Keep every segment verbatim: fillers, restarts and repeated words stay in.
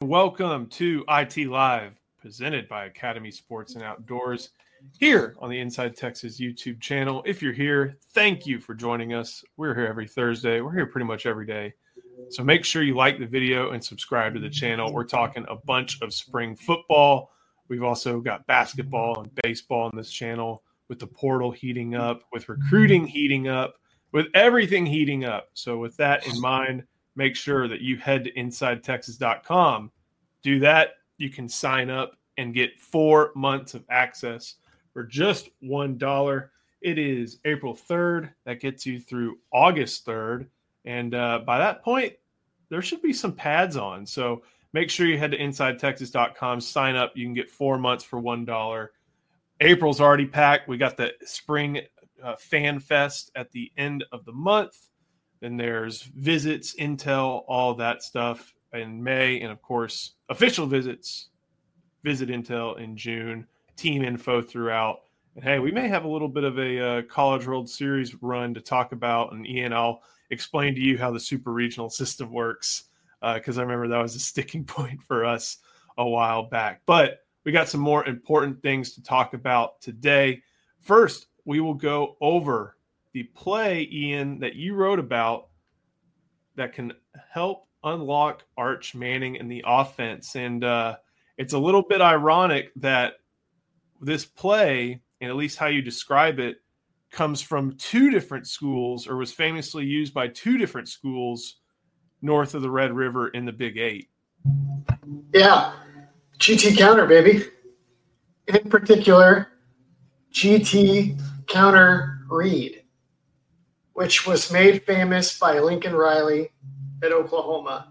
welcome to I T Live, presented by Academy Sports and Outdoors, here on the Inside Texas YouTube channel. If you're here, thank you for joining us. We're here every Thursday. We're here pretty much every day. So make sure you like the video and subscribe to the channel. We're talking a bunch of spring football. We've also got basketball and baseball on this channel, with the portal heating up, with recruiting heating up, with everything heating up. So with that in mind, make sure that you head to inside texas dot com. Do that. You can sign up and get four months of access for just one dollar. It is April third. That gets you through August third. And uh, by that point, there should be some pads on. So make sure you head to inside texas dot com, sign up. You can get four months for one dollar. April's already packed. We got the spring uh, fan fest at the end of the month. Then there's visits, intel, all that stuff in May. And, of course, official visits, visit intel in June, team info throughout. And, hey, we may have a little bit of a uh, College World Series run to talk about. And, Ian, I'll explain to you how the super regional system works, because uh, I remember that was a sticking point for us a while back. But we got some more important things to talk about today. First, we will go over the play, Ian, that you wrote about that can help unlock Arch Manning in the offense. And uh, it's a little bit ironic that this play, and at least how you describe it, comes from two different schools, or was famously used by two different schools north of the Red River in the Big Eight. Yeah, G T counter, baby. In particular, G T counter read, which was made famous by Lincoln Riley at Oklahoma.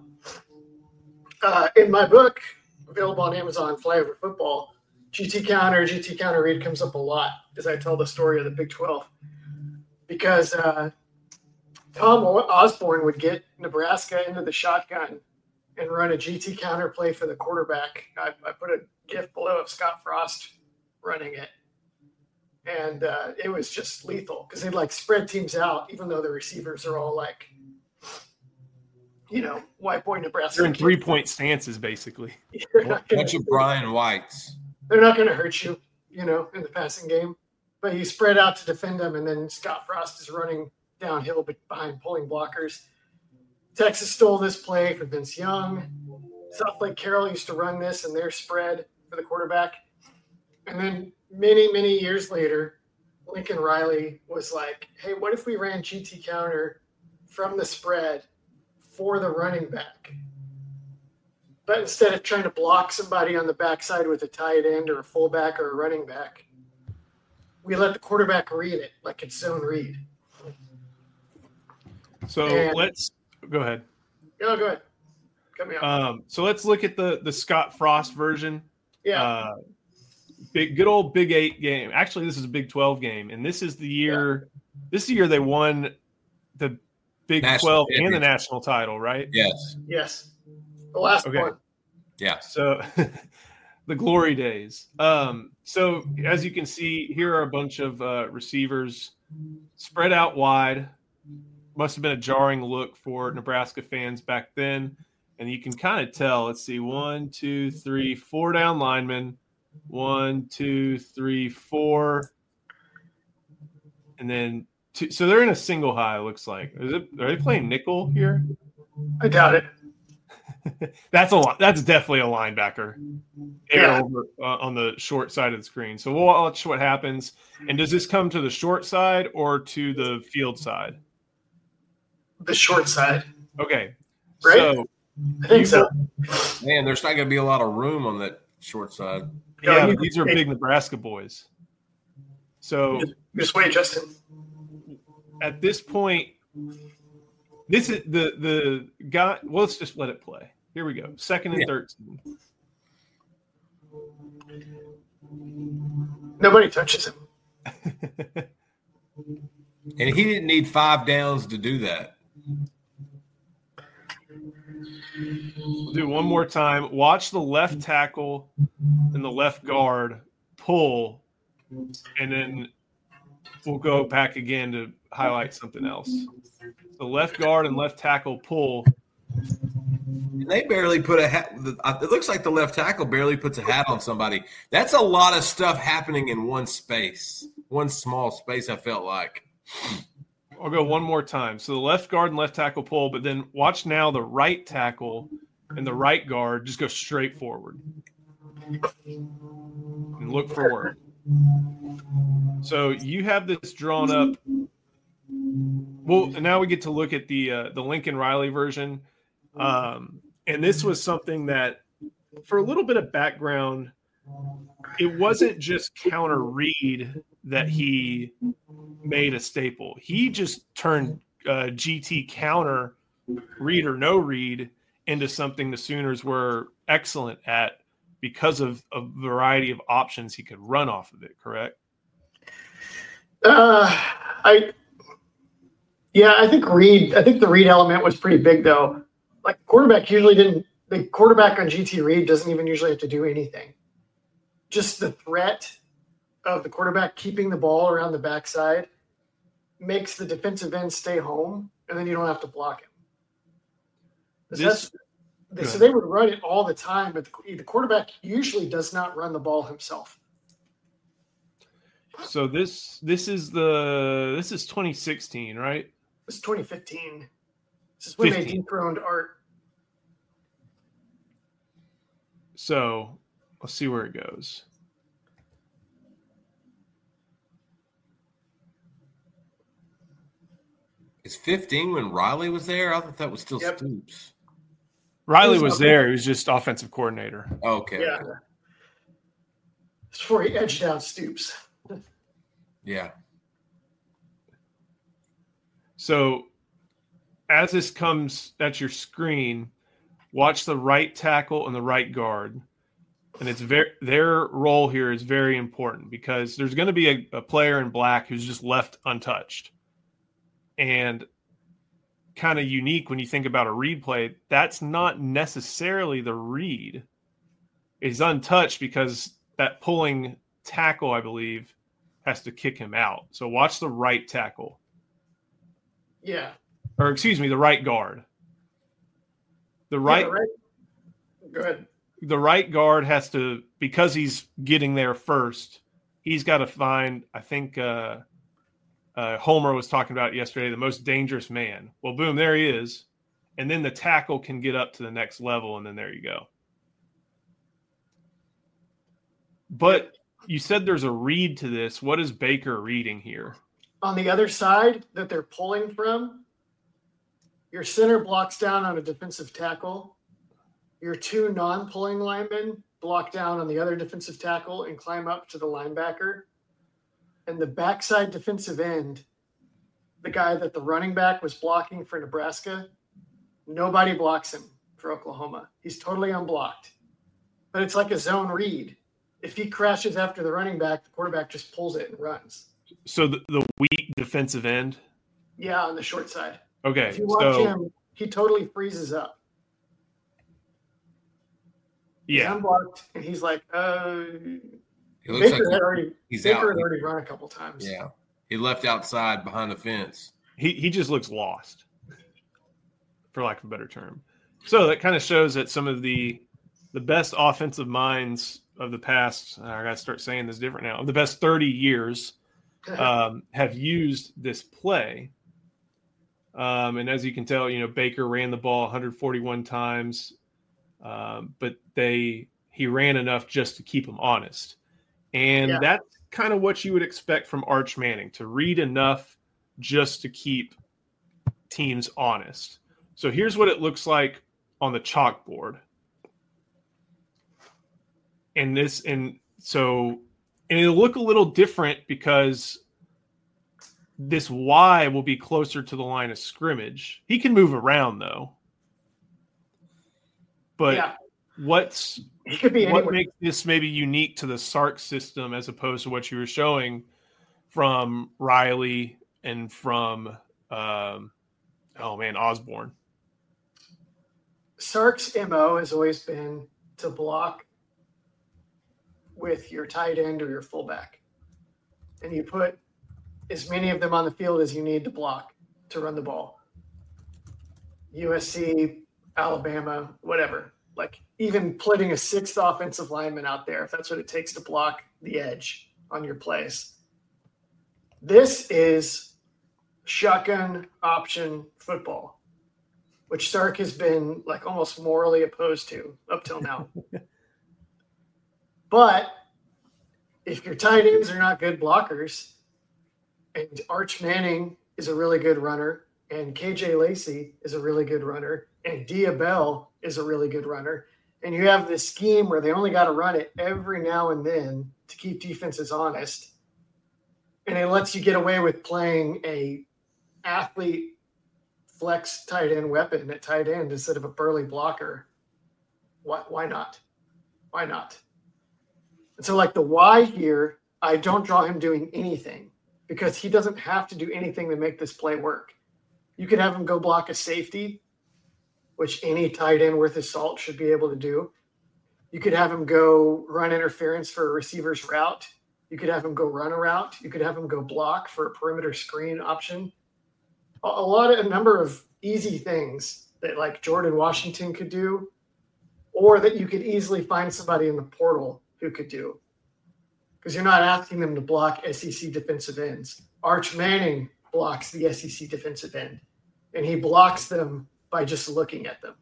Uh, in my book, available on Amazon, Flyover Football, G T counter, G T counter read comes up a lot as I tell the story of the Big twelve. Because uh, Tom Osborne would get Nebraska into the shotgun and run a G T counter play for the quarterback. I, I put a GIF below of Scott Frost running it. And uh, it was just lethal because they'd like spread teams out, even though the receivers are all like, you know, white boy Nebraska. They're in three point stances, basically. A bunch of Brian Whites. They're not going to hurt you, you know, in the passing game. But you spread out to defend them, and then Scott Frost is running downhill behind pulling blockers. Texas stole this play from Vince Young. South Lake Carroll used to run this in their spread for the quarterback. And then many, many years later, Lincoln Riley was like, hey, what if we ran G T counter from the spread for the running back? But instead of trying to block somebody on the backside with a tight end or a fullback or a running back, we let the quarterback read it like it's zone read. So and, let's go ahead. Go, go ahead. Cut me off. Um, so let's look at the, the Scott Frost version. Yeah. Uh, Big, good old Big Eight game. Actually, this is a Big twelve game, and this is the year. Yeah. This is the year they won the Big national twelve and the national title, right? Yes. Yes. The last okay. one. Yeah. So the glory days. Um, so as you can see, here are a bunch of uh, receivers spread out wide. Must have been a jarring look for Nebraska fans back then, and you can kind of tell. Let's see, one, two, three, four down linemen. One, two, three, four, and then two. So they're in a single high. It looks like. Is it? Are they playing nickel here? I doubt it. That's a lot. That's definitely a linebacker. Yeah. Over, uh, on the short side of the screen. So we'll watch what happens. And does this come to the short side or to the field side? The short side. Okay. Right. So I think so. Man, there's not going to be a lot of room on that short side. Yeah, but these are big Nebraska boys. So just wait, Justin. At this point, this is the the guy. Well, let's just let it play. Here we go. Second and yeah. thirteen. Nobody touches him. And he didn't need five downs to do that. We'll do one more time. Watch the left tackle and the left guard pull, and then we'll go back again to highlight something else. The left guard and left tackle pull, They barely put a hat. It looks like the left tackle barely puts a hat on somebody. That's a lot of stuff happening in one space, one small space, I felt like. I'll go one more time. So the left guard and left tackle pull, but then watch now the right tackle and the right guard just go straight forward and look for work. So you have this drawn up. Well, now we get to look at the uh, the Lincoln Riley version. Um, and this was something that, for a little bit of background, it wasn't just counter read that he made a staple. He just turned uh, G T counter read or no read into something the Sooners were excellent at because of a variety of options he could run off of it, correct? Uh, I, yeah, I think read, I think the read element was pretty big though. Like the quarterback usually didn't, the quarterback on G T read doesn't even usually have to do anything. Just the threat of the quarterback keeping the ball around the backside makes the defensive end stay home, and then you don't have to block him. This, that's, so they would run it all the time, but the, the quarterback usually does not run the ball himself. So this this is the this is twenty sixteen, right? This is twenty fifteen. This is when fifteen. They dethroned Art. So let's see where it goes. Is fifteen when Riley was there? I thought that was still yep. Stoops. Riley was there. He was just offensive coordinator. Okay. Yeah. Okay. It's before he edged out Stoops. Yeah. So as this comes at your screen, watch the right tackle and the right guard. And it's very their role here is very important because there's going to be a, a player in black who's just left untouched. And kind of unique when you think about a read play, that's not necessarily the read. It's untouched because that pulling tackle, I believe, has to kick him out. So watch the right tackle. Yeah. Or excuse me, the right guard. The right, yeah, right. Go ahead. The right guard has to, because he's getting there first, he's got to find, I think uh, uh, Homer was talking about yesterday, the most dangerous man. Well, boom, there he is. And then the tackle can get up to the next level, and then there you go. But you said there's a read to this. What is Baker reading here? On the other side that they're pulling from, your center blocks down on a defensive tackle. Your two non-pulling linemen block down on the other defensive tackle and climb up to the linebacker. And the backside defensive end, the guy that the running back was blocking for Nebraska, nobody blocks him for Oklahoma. He's totally unblocked. But it's like a zone read. If he crashes after the running back, the quarterback just pulls it and runs. So the, the weak defensive end? Yeah, on the short side. Okay. If you watch so, him, he totally freezes up. Yeah. He's unblocked, and he's like, uh, he looks Baker like had already, he's Baker out. had already run a couple times. Yeah. He left outside behind the fence. He he just looks lost, for lack of a better term. So that kind of shows that some of the the best offensive minds of the past, I got to start saying this different now, of the best thirty years um, have used this play. Um, and as you can tell, you know, Baker ran the ball one hundred forty-one times, um, but they he ran enough just to keep him honest. And Yeah. that's kind of what you would expect from Arch Manning, to read enough just to keep teams honest. So here's what it looks like on the chalkboard. And this, and so, and it'll look a little different because this Y will be closer to the line of scrimmage. He can move around though. But Yeah. what's He could be what anywhere. makes this maybe unique to the Sark system as opposed to what you were showing from Riley and from um, oh man, Osborne? Sark's M O has always been to block with your tight end or your fullback. And you put as many of them on the field as you need to block to run the ball. U S C Alabama, whatever. Like even putting a sixth offensive lineman out there, if that's what it takes to block the edge on your plays. This is shotgun option football, which Sark has been like almost morally opposed to up till now. But if your tight ends are not good blockers, and Arch Manning is a really good runner, and K J Lacey is a really good runner, and Dia Bell is a really good runner, and you have this scheme where they only got to run it every now and then to keep defenses honest, and it lets you get away with playing a athlete flex tight end weapon at tight end instead of a burly blocker. Why, why not? Why not? And so like the why here, I don't draw him doing anything because he doesn't have to do anything to make this play work. You could have him go block a safety, which any tight end worth his salt should be able to do. You could have him go run interference for a receiver's route. You could have him go run a route. You could have him go block for a perimeter screen option. A, a lot of a number of easy things that like Jordan Washington could do, or that you could easily find somebody in the portal who could do. Because you're not asking them to block S E C defensive ends. Arch Manning blocks the S E C defensive end, and he blocks them by just looking at them.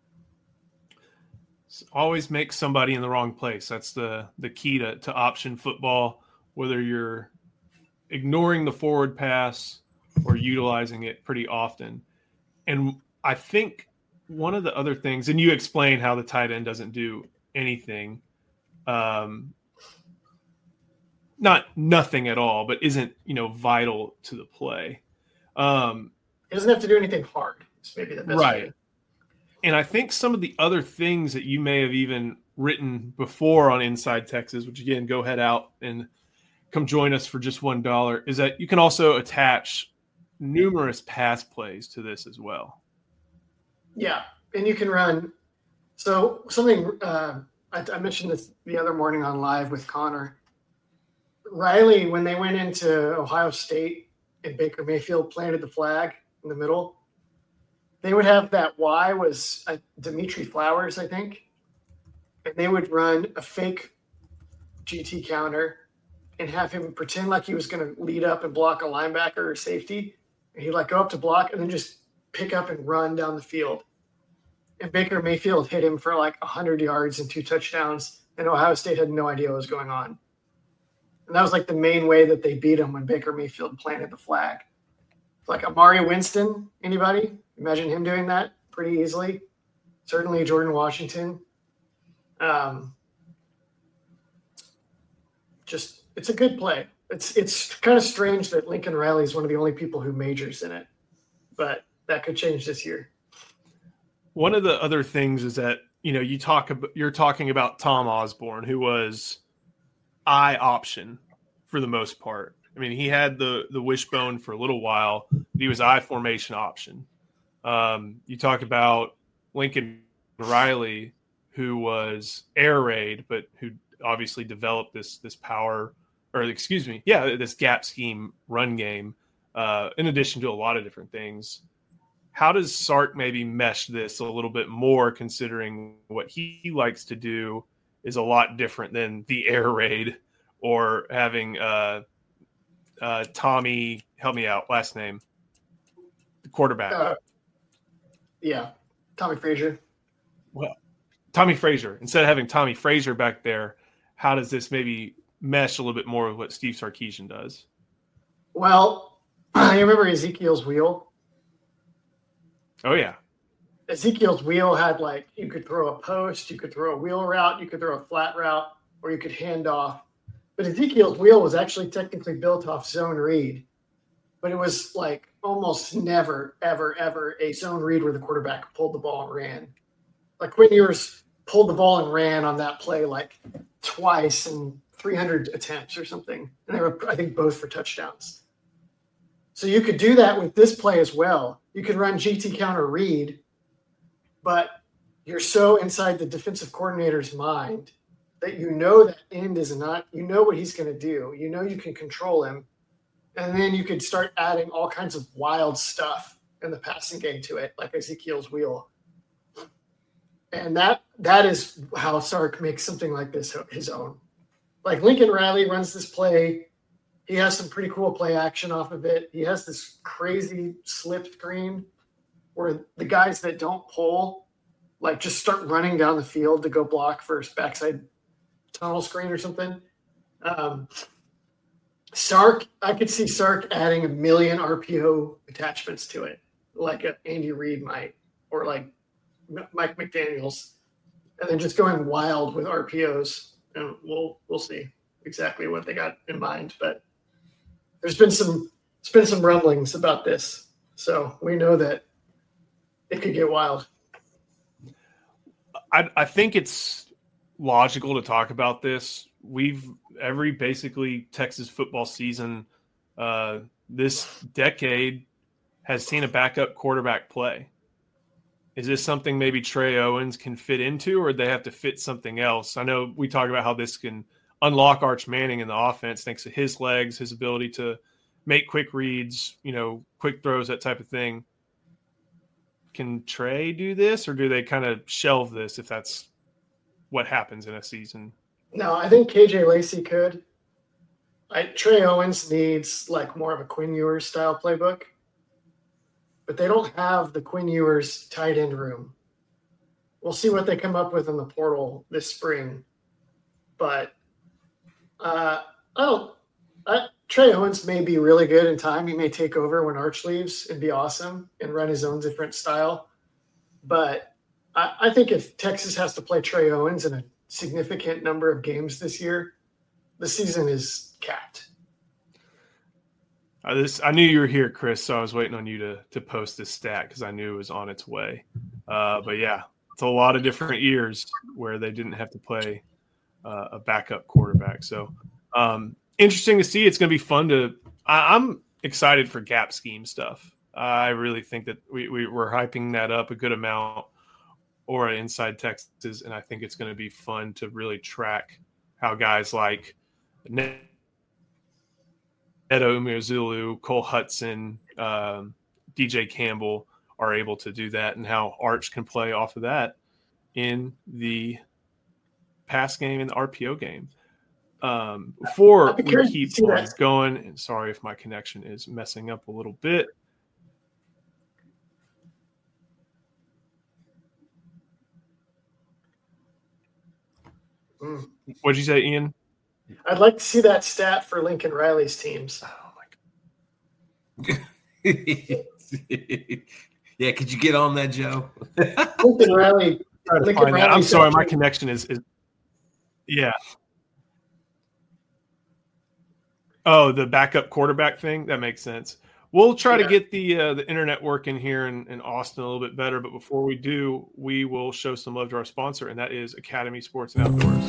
Always make somebody in the wrong place. That's the the key to, to option football, whether you're ignoring the forward pass or utilizing it pretty often. And I think one of the other things, and you explain how the tight end doesn't do anything, um, not nothing at all, but isn't, you know, vital to the play. Um, it doesn't have to do anything hard. It's maybe the best right. way. And I think some of the other things that you may have even written before on Inside Texas, which again, go head out and come join us for just one dollar, is that you can also attach numerous pass plays to this as well. Yeah, and you can run. So something uh, I, I mentioned this the other morning on live with Connor. Riley, when they went into Ohio State and Baker Mayfield planted the flag in the middle, they would have that Y was uh, Dimitri Flowers, I think, and they would run a fake G T counter and have him pretend like he was going to lead up and block a linebacker or safety, and he'd like go up to block and then just pick up and run down the field. And Baker Mayfield hit him for like one hundred yards and two touchdowns, and Ohio State had no idea what was going on. And that was like the main way that they beat him when Baker Mayfield planted the flag. Like Amari Winston, anybody? Imagine him doing that pretty easily. Certainly Jordan Washington. Um, just, it's a good play. It's it's kind of strange that Lincoln Riley is one of the only people who majors in it, but that could change this year. One of the other things is that, you know, you talk about, you're talking about Tom Osborne, who was I option for the most part. I mean, he had the the wishbone for a little while, but he was I formation option. Um, you talk about Lincoln Riley, who was air raid, but who obviously developed this this power, or excuse me, yeah, this gap scheme run game, uh, in addition to a lot of different things. How does Sark maybe mesh this a little bit more, considering what he likes to do is a lot different than the air raid or having uh, uh, Tommy, help me out, last name, the quarterback. Uh, yeah, Tommy Frazier. Well, Tommy Frazier. Instead of having Tommy Frazier back there, how does this maybe mesh a little bit more with what Steve Sarkisian does? Well, I remember Ezekiel's wheel. Oh, yeah. Ezekiel's wheel had like, you could throw a post, you could throw a wheel route, you could throw a flat route, or you could hand off. But Ezekiel's wheel was actually technically built off zone read. But it was like almost never, ever, ever a zone read where the quarterback pulled the ball and ran. Like Quinn Ewers pulled the ball and ran on that play like twice in three hundred attempts or something. And they were, I think, both for touchdowns. So you could do that with this play as well. You could run G T counter read, but you're so inside the defensive coordinator's mind that you know that end is not, you know what he's going to do. You know you can control him. And then you could start adding all kinds of wild stuff in the passing game to it, like Ezekiel's wheel. And that that is how Sark makes something like this his own. Like Lincoln Riley runs this play. He has some pretty cool play action off of it. He has this crazy slip screen where the guys that don't pull, like just start running down the field to go block for his backside tunnel screen or something. Um, Sark, I could see Sark adding a million R P O attachments to it, like a Andy Reid might, or like Mike McDaniels, and then just going wild with R P Os. And we'll we'll see exactly what they got in mind. But there's been some there's been some rumblings about this, so we know that it could get wild. I, I think it's logical to talk about this. We've every basically Texas football season uh, this decade has seen a backup quarterback play. Is this something maybe Trey Owens can fit into, or they have to fit something else? I know we talk about how this can unlock Arch Manning in the offense thanks to his legs, his ability to make quick reads, you know, quick throws, that type of thing. Can Trey do this, or do they kind of shelve this if that's what happens in a season? No, I think K J Lacey could. I, Trey Owens needs like more of a Quinn Ewers style playbook, but they don't have the Quinn Ewers tight end room. We'll see what they come up with in the portal this spring, but uh, I don't. I, Trey Owens may be really good in time. He may take over when Arch leaves and be awesome and run his own different style. But I, I think if Texas has to play Trey Owens in a significant number of games this year, the season is capped. Uh, this I knew you were here, Chris, so I was waiting on you to to post this stat because I knew it was on its way. Uh, but yeah, it's a lot of different years where they didn't have to play uh, a backup quarterback. So um, interesting to see. It's going to be fun to. I, I'm excited for gap scheme stuff. I really think that we, we we're hyping that up a good amount, or Inside Texas, and I think it's going to be fun to really track how guys like Neto Umeozulu, Cole Hudson, um, D J Campbell are able to do that, and how Arch can play off of that in the pass game and the R P O game. Um, before we keep on going, and sorry if my connection is messing up a little bit. Mm. What'd you say, Ian? I'd like to see that stat for Lincoln Riley's teams. Oh my God. Yeah, could you get on that, Joe? Lincoln Riley. Lincoln Riley I'm sorry, my connection is, is yeah. Oh, the backup quarterback thing? That makes sense. We'll try yeah. to get the uh, the internet working here in, in Austin a little bit better, but before we do, we will show some love to our sponsor, and that is Academy Sports and Outdoors.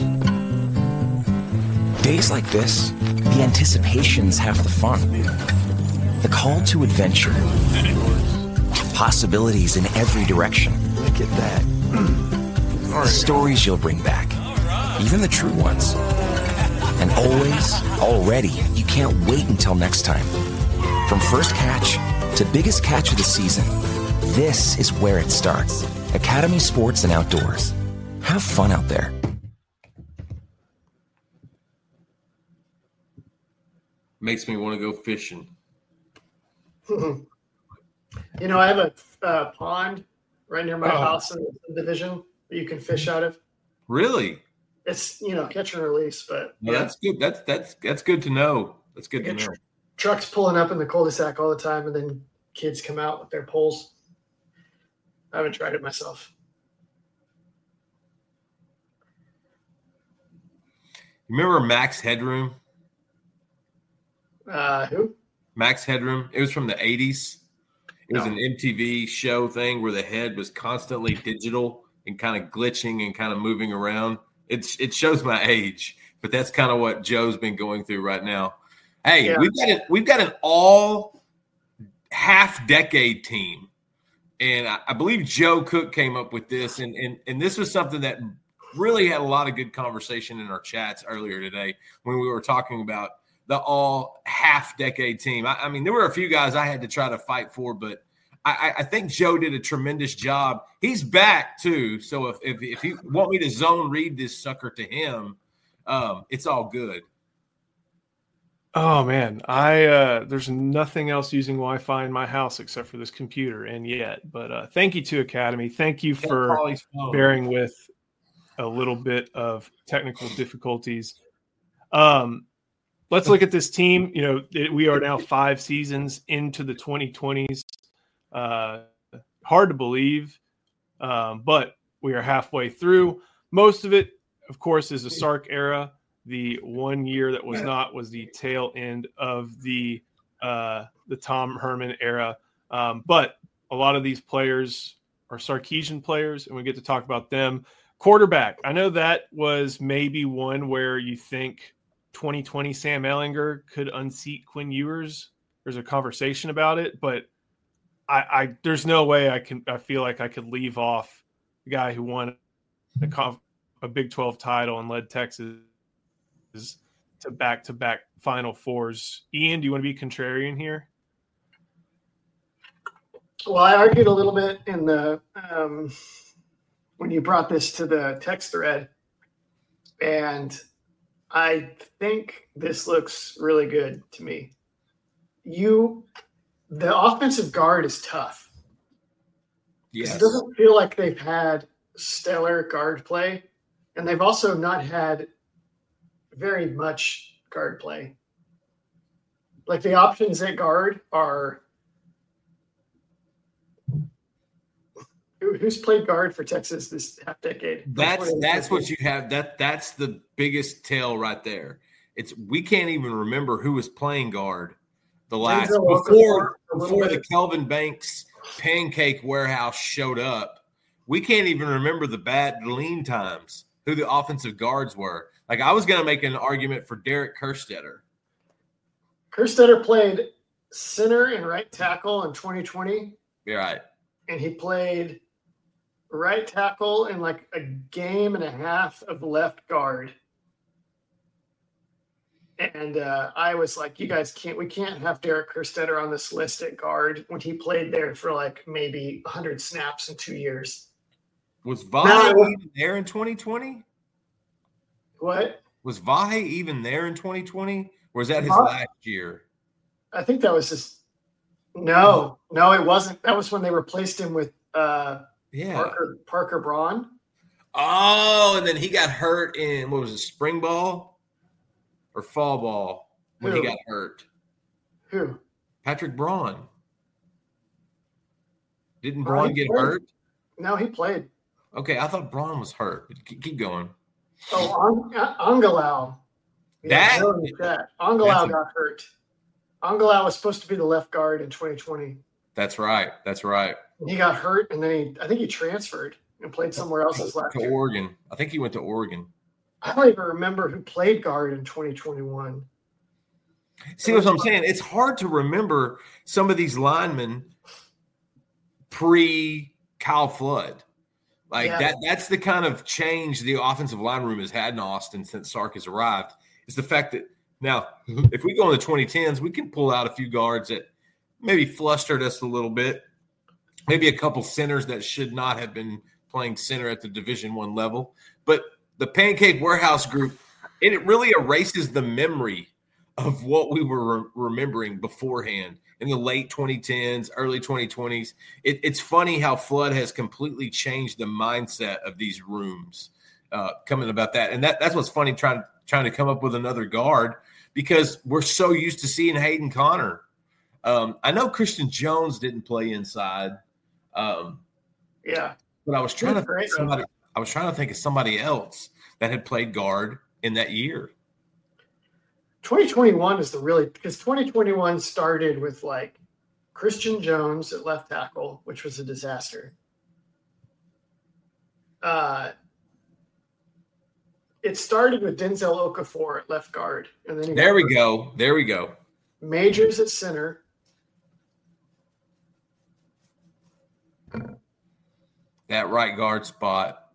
Days like this, the anticipation's half the fun. The call to adventure. Possibilities in every direction. Look at that. The stories you'll bring back. Even the true ones. And always, already, you can't wait until next time. From first catch to biggest catch of the season, this is where it starts. Academy Sports and Outdoors. Have fun out there. Makes me want to go fishing. You know, I have a uh, pond right near my oh. house in the division that you can fish out of. Really? It's, you know, catch and release, but well, yeah. That's good. That's that's that's good to know. That's good to know. Tr- trucks pulling up in the cul-de-sac all the time, and then kids come out with their poles. I haven't tried it myself. Remember Max Headroom? Uh, who? Max Headroom. It was from the eighties. It no. was an M T V show thing where the head was constantly digital and kind of glitching and kind of moving around. It's it shows my age, but that's kind of what Joe's been going through right now. Hey, yeah. we've got an we've got an all half decade team, and I, I believe Joe Cook came up with this, and and and this was something that really had a lot of good conversation in our chats earlier today when we were talking about the all half decade team. I, I mean, there were a few guys I had to try to fight for, but I, I think Joe did a tremendous job. He's back too. So if if, if you want me to zone read this sucker to him, um, it's all good. Oh man, I uh, there's nothing else using Wi-Fi in my house except for this computer, and yet. But uh, thank you to Academy. Thank you for bearing with a little bit of technical difficulties. Um, let's look at this team. You know, it, we are now five seasons into the twenty twenties. Uh, hard to believe, um, but we are halfway through. Most of it, of course, is the Sark era. The one year that was not was the tail end of the uh, the Tom Herman era. Um, but a lot of these players are Sarkisian players, and we get to talk about them. Quarterback, I know that was maybe one where you think twenty twenty Sam Ehlinger could unseat Quinn Ewers. There's a conversation about it, but I, I there's no way I can. I feel like I could leave off the guy who won a, conf, a Big twelve title and led Texas to back-to-back Final Fours. Ian, do you want to be contrarian here? Well, I argued a little bit in the um, when you brought this to the text thread, and I think this looks really good to me. You, the offensive guard is tough. Yes. It doesn't feel like they've had stellar guard play, and they've also not had very much guard play. Like the options at guard are who, who's played guard for Texas this half decade. That's that's what you have. That that's the biggest tell right there. It's we can't even remember who was playing guard the last before before the Kelvin Banks pancake warehouse showed up. We can't even remember the bad lean times, who the offensive guards were. Like, I was going to make an argument for Derek Kerstetter. Kerstetter played center and right tackle in twenty twenty. You're right. And he played right tackle in like a game and a half of left guard. And uh, I was like, you guys can't – we can't have Derek Kerstetter on this list at guard when he played there for like maybe one hundred snaps in two years. Was Vahe no, even there in twenty twenty? What? Was Vahe even there in twenty twenty? Or was that his Vahe? last year? I think that was his – no. No, it wasn't. That was when they replaced him with uh, yeah. Parker, Parker Braun. Oh, and then he got hurt in – what was it, spring ball or fall ball when Who? he got hurt? Who? Patrick Braun. Didn't Braun Braun get played. hurt? No, he played. Okay, I thought Braun was hurt. Keep going. Oh, Angalau. That, that. Angalau got hurt. Angalau was supposed to be the left guard in twenty twenty. That's right. That's right. He got hurt, and then he, I think he transferred and played somewhere else this last to year. Oregon. I think he went to Oregon. I don't even remember who played guard in twenty twenty-one. See what I'm saying? It's hard to remember some of these linemen pre-Kyle Flood. Like yeah. that, that's the kind of change the offensive line room has had in Austin since Sark has arrived. Is the fact that now, if we go in the twenty tens, we can pull out a few guards that maybe flustered us a little bit. Maybe a couple centers that should not have been playing center at the Division One level. But the Pancake Warehouse group, it really erases the memory of what we were re- remembering beforehand in the late twenty tens, early twenty twenties. It, it's funny how Flood has completely changed the mindset of these rooms uh, coming about that. And that, that's what's funny, trying, trying to come up with another guard, because we're so used to seeing Hayden Connor. Um, I know Christian Jones didn't play inside. Um, yeah. But I was trying to think of somebody, I was trying to think of somebody else that had played guard in that year. twenty twenty-one is the really, because twenty twenty-one started with like Christian Jones at left tackle, which was a disaster. Uh, it started with Denzel Okafor at left guard, and then there we hurt. go, there we go. Majors at center. That right guard spot.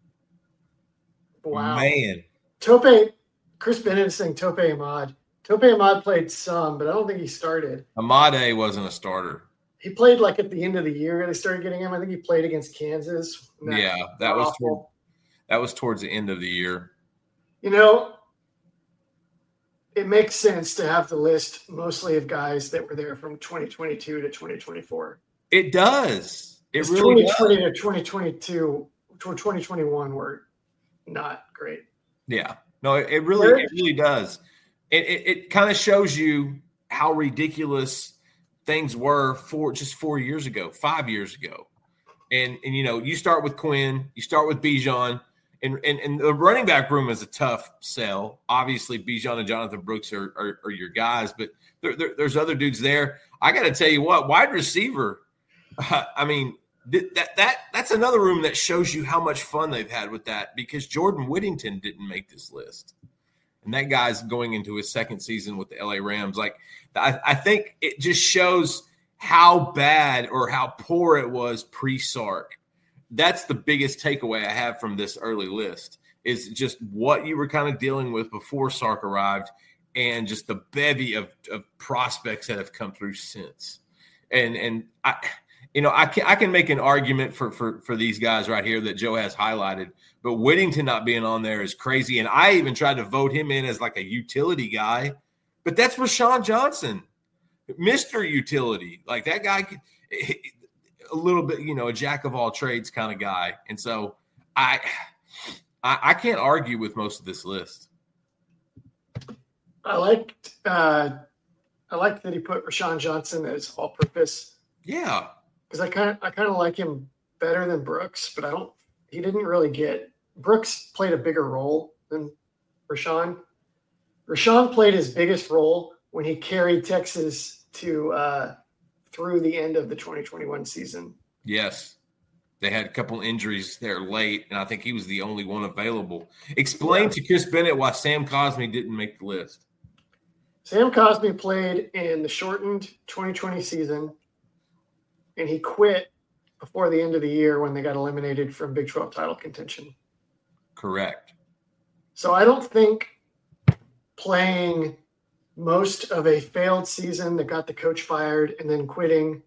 Wow, man. Tope. Chris Bennett is saying Tope Ahmad. Tope Ahmad played some, but I don't think he started. Amade wasn't a starter. he played like at the end of the year. They started getting him. I think he played against Kansas. That yeah, that was toward, that was towards the end of the year. You know, it makes sense to have the list mostly of guys that were there from twenty twenty-two to twenty twenty-four. It does. It it's really twenty twenty does. to twenty twenty-two to twenty twenty-one were not great. Yeah. No, it, it really Where? it really does. It it, it kind of shows you how ridiculous things were for just four years ago, five years ago. And, and you know, you start with Quinn, you start with Bijan, and, and, and the running back room is a tough sell. Obviously, Bijan and Jonathan Brooks are, are, are your guys, but there, there, there's other dudes there. I got to tell you what, wide receiver, uh, I mean, th- that that that's another room that shows you how much fun they've had with that, because Jordan Whittington didn't make this list. And that guy's going into his second season with the L A Rams. Like, I, I think it just shows how bad or how poor it was pre-Sark. That's the biggest takeaway I have from this early list, is just what you were kind of dealing with before Sark arrived, and just the bevy of, of prospects that have come through since. And and I, you know, I can I can make an argument for for for these guys right here that Joe has highlighted, but Whittington not being on there is crazy. And I even tried to vote him in as like a utility guy, but that's Rashawn Johnson, Mister Utility. Like, that guy could, a little bit, you know, a jack of all trades kind of guy. And so I, I, I can't argue with most of this list. I liked, uh, I liked that he put Rashawn Johnson as all-purpose. Yeah, because I kind of, I kind of like him better than Brooks, but I don't. He didn't really get. Brooks played a bigger role than Rashawn. Rashawn played his biggest role when he carried Texas to uh, through the end of the twenty twenty-one season. Yes. They had a couple injuries there late, and I think he was the only one available. Explain yeah. to Chris Bennett why Sam Cosmi didn't make the list. Sam Cosmi played in the shortened twenty twenty season, and he quit before the end of the year when they got eliminated from Big twelve title contention. Correct. So I don't think playing most of a failed season that got the coach fired and then quitting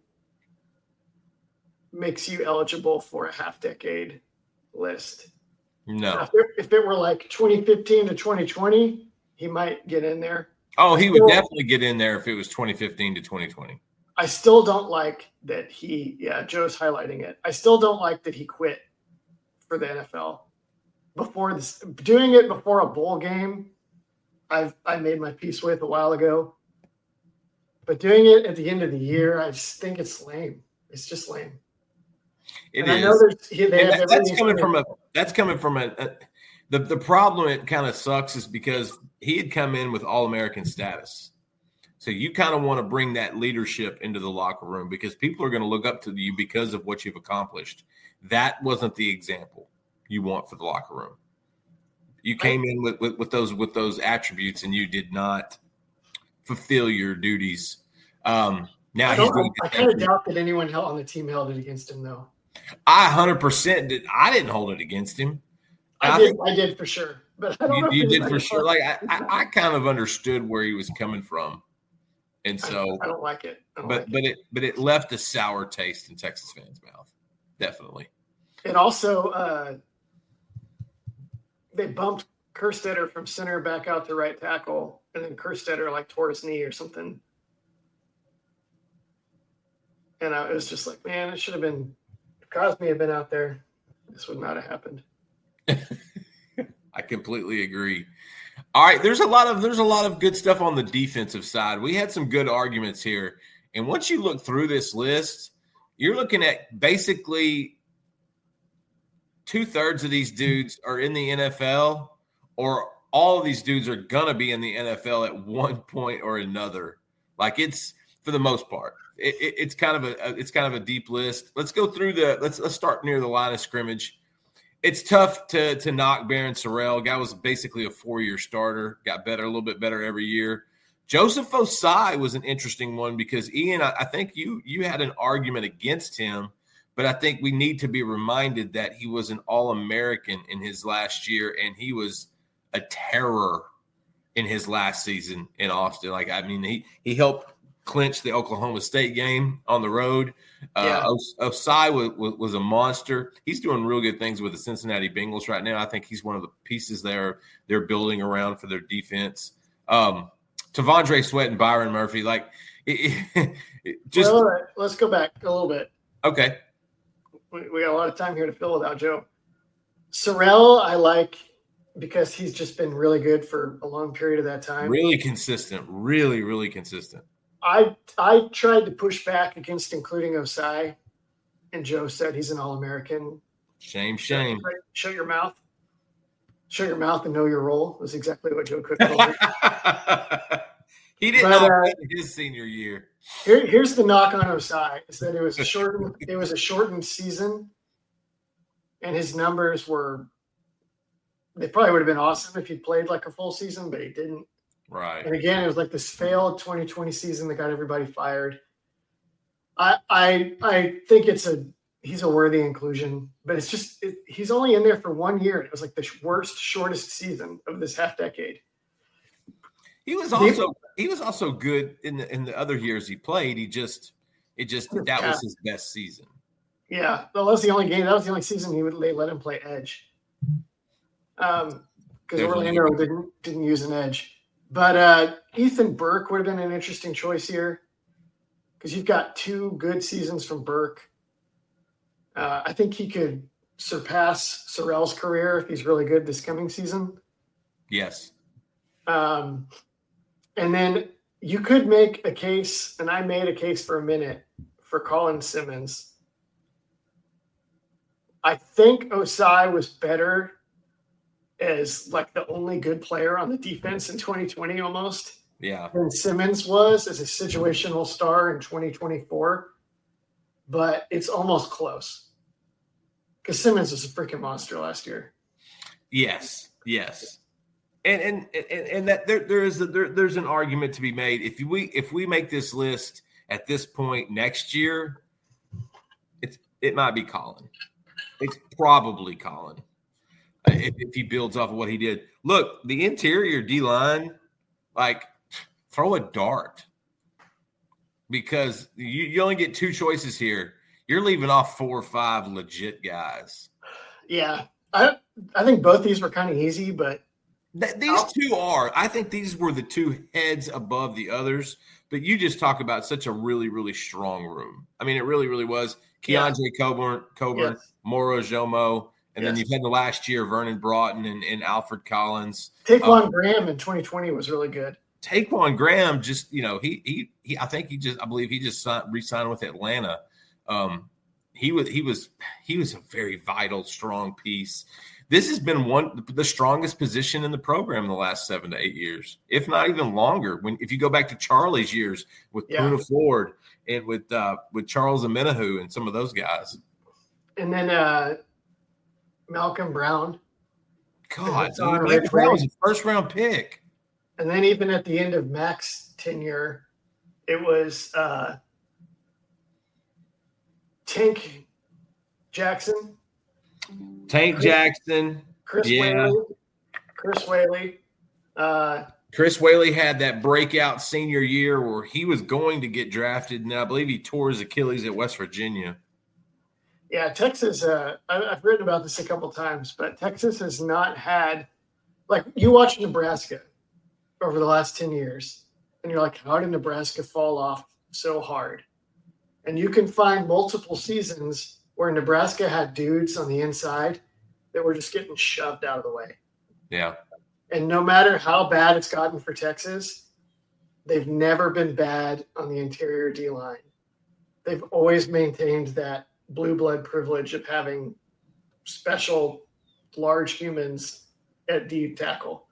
makes you eligible for a half-decade list. No. If it, if it were like twenty fifteen to twenty twenty, he might get in there. Oh, he would definitely get in there if it was twenty fifteen to twenty twenty. I still don't like that he, yeah, Joe's highlighting it. I still don't like that he quit for the N F L. Before this, doing it before a bowl game, I've I made my peace with a while ago. But doing it at the end of the year, I just think it's lame. It's just lame. It and is. I know there's, they that, have that's coming from a. That's coming from a. a the the problem it kind of sucks is because he had come in with All-American status. So you kind of want to bring that leadership into the locker room because people are going to look up to you because of what you've accomplished. That wasn't the example you want for the locker room. You came in with, with, with those with those attributes and you did not fulfill your duties. Um, now I, he's going I kind of doubt that anyone held on the team held it against him, though. I one hundred percent did. I didn't hold it against him. I, I did. think, I did for sure. But I don't you, know you did for sure. Like I, I, I kind of understood where he was coming from. And so I, I don't like it. Don't but like but it. it but it left a sour taste in Texas fans' mouth. Definitely. It also uh, they bumped Kerstetter from center back out to right tackle, and then Kerstetter like tore his knee or something. And I, it was just like, man, it should have been if Cosmi had been out there, this would not have happened. I completely agree. All right, there's a lot of there's a lot of good stuff on the defensive side. We had some good arguments here. And once you look through this list, you're looking at basically two-thirds of these dudes are in the N F L, or all of these dudes are going to be in the N F L at one point or another. Like, it's, for the most part, it, it, it's kind of a it's kind of a deep list. Let's go through the let's let's start near the line of scrimmage. It's tough to to knock Barron Sorrell. Guy was basically a four-year starter, got better, a little bit better every year. Joseph Osai was an interesting one because, Ian, I, I think you you had an argument against him, but I think we need to be reminded that he was an All-American in his last year, and he was a terror in his last season in Austin. Like, I mean, he he helped clinched the Oklahoma State game on the road. Yeah. Uh, Os- Osai was, was, was a monster. He's doing real good things with the Cincinnati Bengals right now. I think he's one of the pieces there they're building around for their defense. Um, Tavondre Sweat and Byron Murphy, like it, it, it just well, all right, let's go back a little bit. Okay. We, we got a lot of time here to fill without Joe. Sorrell, I like because he's just been really good for a long period of that time. Really consistent. Really, really consistent. I I tried to push back against including Osai, and Joe said he's an All-American. Shame, shame. Shut, shut your mouth. Shut your mouth and know your role was exactly what Joe Cook told me. He didn't But, know uh, his senior year. Here, here's the knock on Osai is that it was a shortened it was a shortened season, and his numbers were they probably would have been awesome if he played like a full season, but he didn't. Right. And again, it was like this failed twenty twenty season that got everybody fired. I I I think it's a he's a worthy inclusion, but it's just it, he's only in there for one year, and it was like the worst, shortest season of this half decade. He was also he was also good in the in the other years he played. He just it just that Yeah. was his best season. Yeah, well, that was the only game. That was the only season he would they let him play edge. Um, because Orlando didn't didn't use an edge. But uh, Ethan Burke would have been an interesting choice here because you've got two good seasons from Burke. Uh, I think he could surpass Sorrell's career if he's really good this coming season. Yes. Um, and then you could make a case, and I made a case for a minute for Colin Simmons. I think Osai was better as like the only good player on the defense in twenty twenty almost Yeah. than Simmons was as a situational star in twenty twenty-four. But it's almost close because Simmons was a freaking monster last year. Yes. Yes. And and and, and that there there is a, there, there's an argument to be made. If we if we make this list at this point next year, it's it might be Colin. It's probably Colin. If, if he builds off of what he did. Look, the interior D-line, like, throw a dart. Because you, you only get two choices here. You're leaving off four or five legit guys. Yeah. I I think both these were kind of easy, but Th- these two are. I think these were the two heads above the others. But you just talk about such a really, really strong room. I mean, it really, really was. Keandre yeah. Coburn, Coburn yes. Moro Jomo. And yes. then you've had the last year, Vernon Broughton and, and Alfred Collins. Taquan um, Graham in twenty twenty was really good. Taquan Graham just, you know, he he he. I think he just, I believe he just signed, re-signed with Atlanta. Um, he was he was he was a very vital, strong piece. This has been one the strongest position in the program in the last seven to eight years, if not even longer. When if you go back to Charlie's years with yeah. Poona Ford and with uh, with Charles Amenahu and some of those guys, and then. uh Malcolm Brown. God, dude, Malcolm Brown was a first round pick. And then even at the end of Mac's tenure, it was uh, Tank Jackson. Tank Chris, Jackson. Chris yeah. Whaley. Chris Whaley. Uh, Chris Whaley had that breakout senior year where he was going to get drafted, and I believe he tore his Achilles at West Virginia. Yeah, Texas, uh, I, I've written about this a couple times, but Texas has not had – like you watch Nebraska over the last ten years, and you're like, how did Nebraska fall off so hard? And you can find multiple seasons where Nebraska had dudes on the inside that were just getting shoved out of the way. Yeah. And no matter how bad it's gotten for Texas, they've never been bad on the interior D-line. They've always maintained that blue blood privilege of having special large humans at D tackle.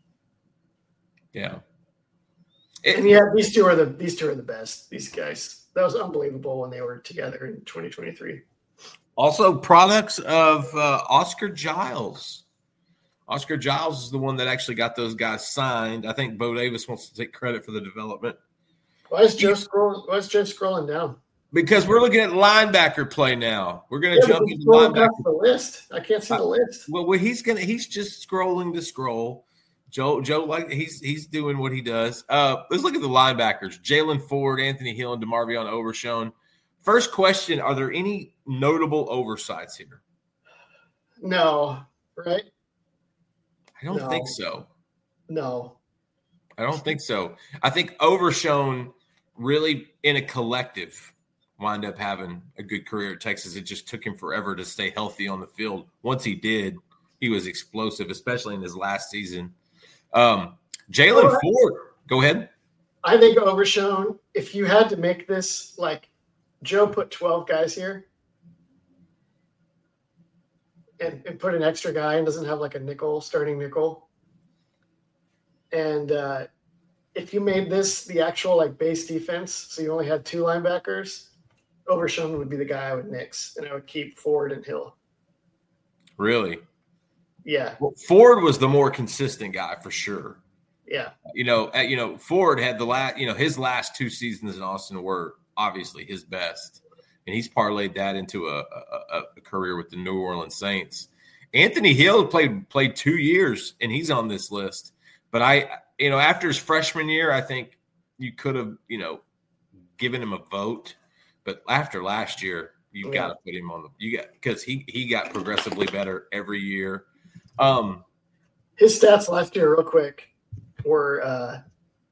Yeah. It, and yeah, these two are the these two are the best. These guys. That was unbelievable when they were together in twenty twenty-three. Also products of uh, Oscar Giles. Oscar Giles is the one that actually got those guys signed. I think Bo Davis wants to take credit for the development. Why is Joe scroll, why is Joe scrolling down? Because we're looking at linebacker play now. We're going to yeah, jump into linebacker. linebacker. The list. I can't see the list. Well, well, he's going to. He's just scrolling to scroll. Joe, Joe, like he's he's doing what he does. Uh, let's look at the linebackers: Jalen Ford, Anthony Hill, and DeMarvion Overshown. First question: are there any notable oversights here? No, right? I don't No. think so. No. I don't think so. I think Overshown really, in a collective, wound up having a good career at Texas. It just took him forever to stay healthy on the field. Once he did, he was explosive, especially in his last season. Um, Jalen Well, Ford, go ahead. I think Overshown, if you had to make this, like, Joe put twelve guys here and, and put an extra guy and doesn't have, like, a nickel, starting nickel. And uh, if you made this the actual, like, base defense, so you only had two linebackers, Overshown would be the guy I would nix, and I would keep Ford and Hill. Really? Yeah, Well, Ford was the more consistent guy for sure. yeah. You know, uh, you know, Ford had the last, you know, his last two seasons in Austin were obviously his best, and he's parlayed that into a, a, a career with the New Orleans Saints. Anthony Hill played played two years, and he's on this list. But I, you know, after his freshman year, I think you could have, you know, given him a vote. But after last year, you Yeah. got to put him on the you got because he he got progressively better every year. Um, His stats last year, real quick, were uh,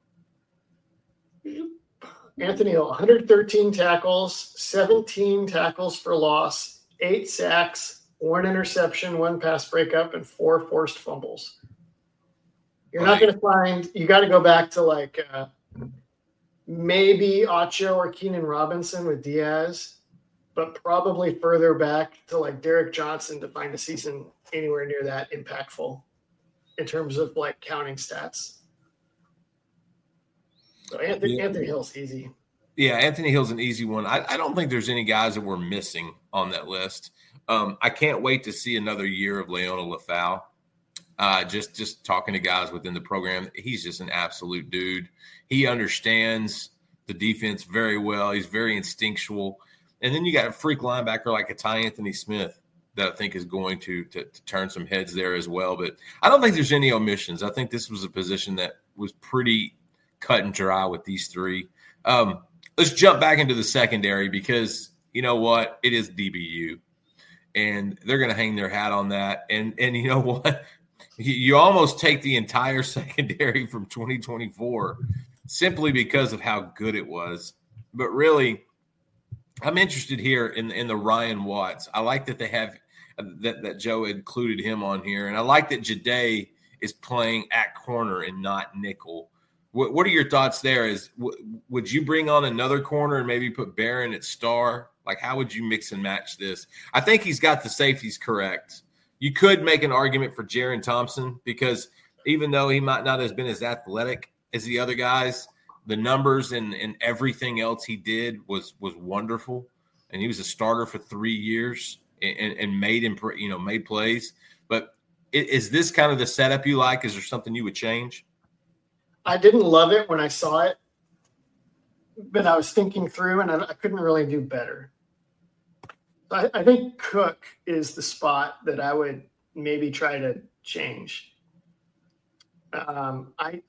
Anthony Hill, one hundred thirteen tackles, seventeen tackles for loss, eight sacks, one interception, one pass breakup, and four forced fumbles. You're not Right. going to find – you got to go back to, like, uh, maybe Acho or Keenan Robinson with Diaz, but probably further back to, like, Derek Johnson to find a season anywhere near that impactful in terms of, like, counting stats. So Anthony, Yeah. Anthony Hill's easy. Yeah, Anthony Hill's an easy one. I, I don't think there's any guys that we're missing on that list. Um, I can't wait to see another year of Leona Lafau. Uh, just just talking to guys within the program, he's just an absolute dude. He understands the defense very well. He's very instinctual. And then you got a freak linebacker like a Ty Anthony Smith that I think is going to, to to turn some heads there as well. But I don't think there's any omissions. I think this was a position that was pretty cut and dry with these three. Um, let's jump back into the secondary because you know what? It is D B U. And they're going to hang their hat on that. And and you know what? You, you almost take the entire secondary from twenty twenty-four simply because of how good it was. But really, I'm interested here in in the Ryan Watts. I like that they have that that Joe included him on here, and I like that Jade is playing at corner and not nickel. What, what are your thoughts there? Is w- would you bring on another corner and maybe put Barron at star? Like, how would you mix and match this? I think he's got the safeties correct. You could make an argument for Jaron Thompson because even though he might not have been as athletic as the other guys, the numbers and, and everything else he did was was wonderful. And he was a starter for three years and, and made him, you know, made plays. But is this kind of the setup you like? Is there something you would change? I didn't love it when I saw it, but I was thinking through and I, I couldn't really do better. I, I think Cook is the spot that I would maybe try to change. Um, I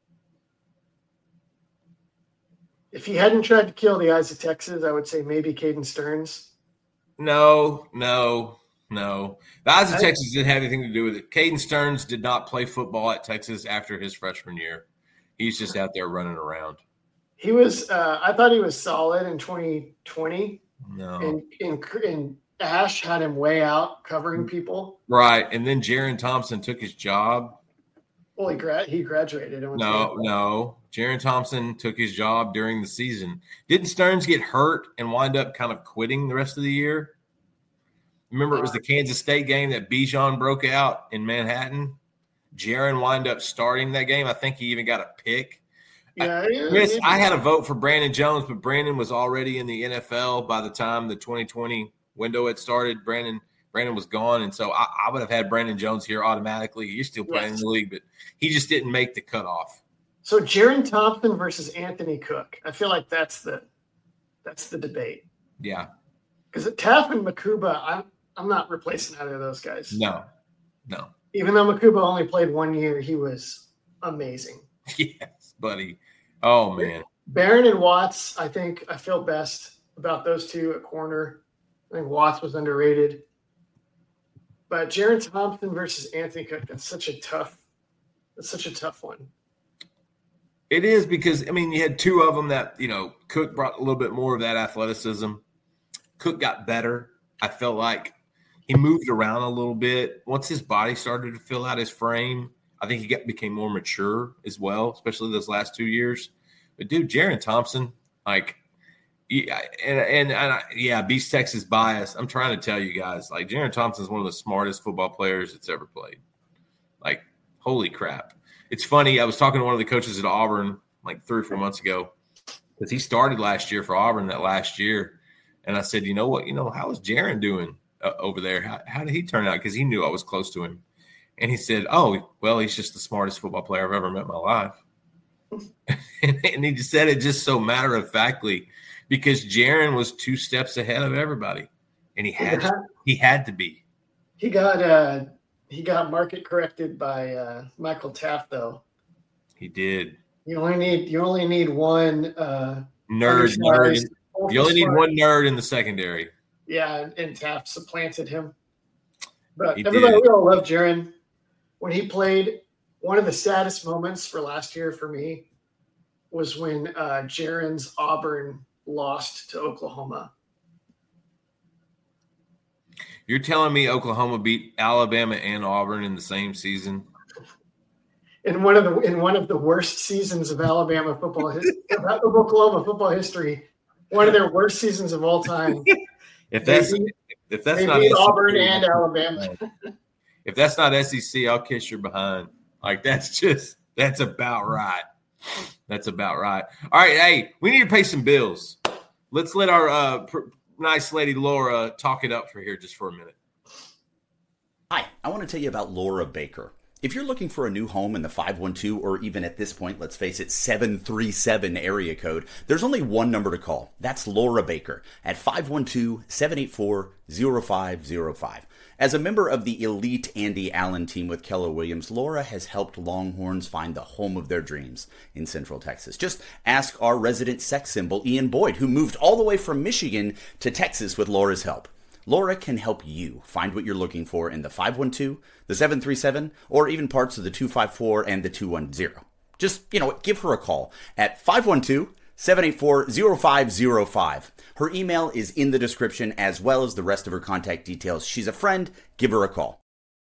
if he hadn't tried to kill the eyes of Texas, I would say maybe Caden Stearns. No, no, no. The eyes of I- Texas didn't have anything to do with it. Caden Stearns did not play football at Texas after his freshman year. He's just out there running around. He was. Uh, I thought he was solid in twenty twenty. No. And, and, and Ash had him way out covering people. Right. And then Jaron Thompson took his job. Well, he, gra- he graduated. and went No, to- no. Jaron Thompson took his job during the season. Didn't Stearns get hurt and wind up kind of quitting the rest of the year? Remember, it was the Kansas State game that Bijan broke out in Manhattan. Jaron wind up starting that game. I think he even got a pick. Yeah, yeah, Chris, yeah. I had a vote for Brandon Jones, but Brandon was already in the N F L by the time the twenty twenty window had started. Brandon Brandon was gone, and so I, I would have had Brandon Jones here automatically. He's still playing Yes. in the league, but he just didn't make the cutoff. So Jaron Thompson versus Anthony Cook. I feel like that's the that's the debate. Yeah. Because at Taff and Makuba, I'm I'm not replacing either of those guys. No. No. Even though Makuba only played one year, he was amazing. Yes, buddy. Oh, man. Barron and Watts, I think I feel best about those two at corner. I think Watts was underrated. But Jaron Thompson versus Anthony Cook, that's such a tough, that's such a tough one. It is because, I mean, you had two of them that, you know, Cook brought a little bit more of that athleticism. Cook got better. I felt like he moved around a little bit. Once his body started to fill out his frame, I think he got became more mature as well, especially those last two years. But, dude, Jaron Thompson, like, yeah, and, and, and I, yeah, Beast Texas bias. I'm trying to tell you guys, like, Jaron Thompson is one of the smartest football players that's ever played. Like, holy crap. It's funny. I was talking to one of the coaches at Auburn like three or four months ago because he started last year for Auburn that last year. And I said, you know what, you know, how is Jaron doing uh, over there? How, how did he turn out? Because he knew I was close to him. And he said, oh, well, he's just the smartest football player I've ever met in my life. And he just said it just so matter-of-factly because Jaron was two steps ahead of everybody. And he had to, he had to be. He got uh, he got market corrected by uh, Michael Taft, though. He did. You only need you only need one uh, nerd. nerd. You only need one nerd in the secondary. Yeah, and, and Taft supplanted him. But He everybody, did. we all love Jaron. When he played, one of the saddest moments for last year for me was when uh, Jaron's Auburn lost to Oklahoma. You're telling me Oklahoma beat Alabama and Auburn in the same season? In one of the in one of the worst seasons of Alabama football history, of Oklahoma football history, one of their worst seasons of all time. If that's They beat- if that's They not beat S E C, Auburn and Alabama. if that's not S E C, I'll kiss your behind. Like that's just that's about right. That's about right. All right, hey, we need to pay some bills. Let's let our uh, pr- nice lady Laura talk it up for here just for a minute. Hi, I want to tell you about Laura Baker. If you're looking for a new home in the five one two or even at this point, let's face it, seven three seven area code, there's only one number to call. That's Laura Baker at five one two, seven eight four, zero five zero five. As a member of the elite Andy Allen team with Keller Williams, Laura has helped Longhorns find the home of their dreams in Central Texas. Just ask our resident sex symbol, Ian Boyd, who moved all the way from Michigan to Texas with Laura's help. Laura can help you find what you're looking for in the five one two, the seven three seven, or even parts of the two five four and the two one zero. Just, you know, give her a call at five one two, seven eight four, zero five zero five. Her email is in the description as well as the rest of her contact details. She's a friend. Give her a call.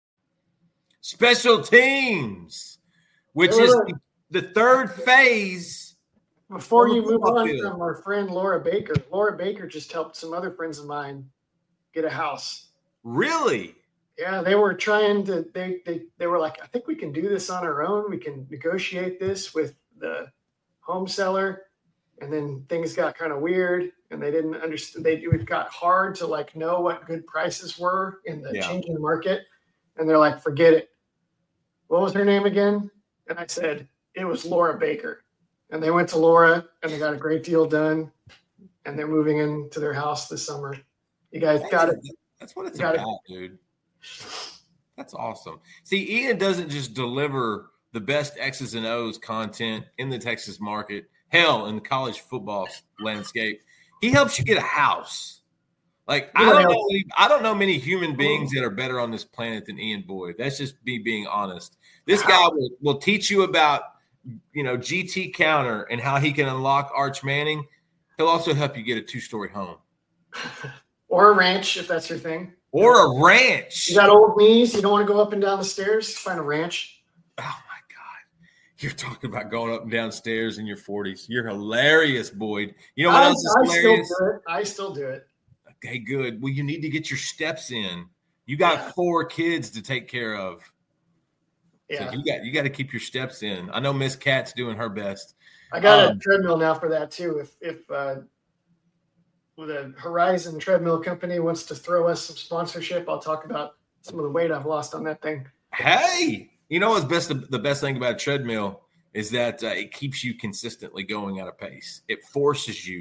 Special teams, which is the, the third phase. Before On the you move football on field. from our friend Laura Baker, Laura Baker just helped some other friends of mine get a house. Really? Yeah, they were trying to, they, they, they were like, I think we can do this on our own. We can negotiate this with the home seller. And then things got kind of weird and they didn't understand. They, it got hard to like know what good prices were in the Yeah. changing market. And they're like, forget it. What was her name again? And I said, it was Laura Baker. And they went to Laura and they got a great deal done. And they're moving into their house this summer. You guys got it. That's what it's Got it. about, dude. That's awesome. See, Ian doesn't just deliver the best X's and O's content in the Texas market, hell, in the college football landscape. He helps you get a house. Like, I don't know, I don't know many human beings that are better on this planet than Ian Boyd. That's just me being honest. This guy will, will teach you about, you know, G T counter and how he can unlock Arch Manning. He'll also help you get a two-story home. Or a ranch, if that's your thing. Or a ranch. You got old knees. You don't want to go up and down the stairs. Find a ranch. Oh, my God. You're talking about going up and down stairs in your forties. You're hilarious, Boyd. You know what I, else is I still hilarious? do it. I still do it. Okay, good. Well, you need to get your steps in. You got Yeah. four kids to take care of. Yeah. So you got you got to keep your steps in. I know Miss Kat's doing her best. I got Um, a treadmill now for that too. If if uh, with a Horizon treadmill company wants to throw us some sponsorship, I'll talk about some of the weight I've lost on that thing. Hey, you know what's best? The best thing about a treadmill is that uh, it keeps you consistently going at a pace. It forces you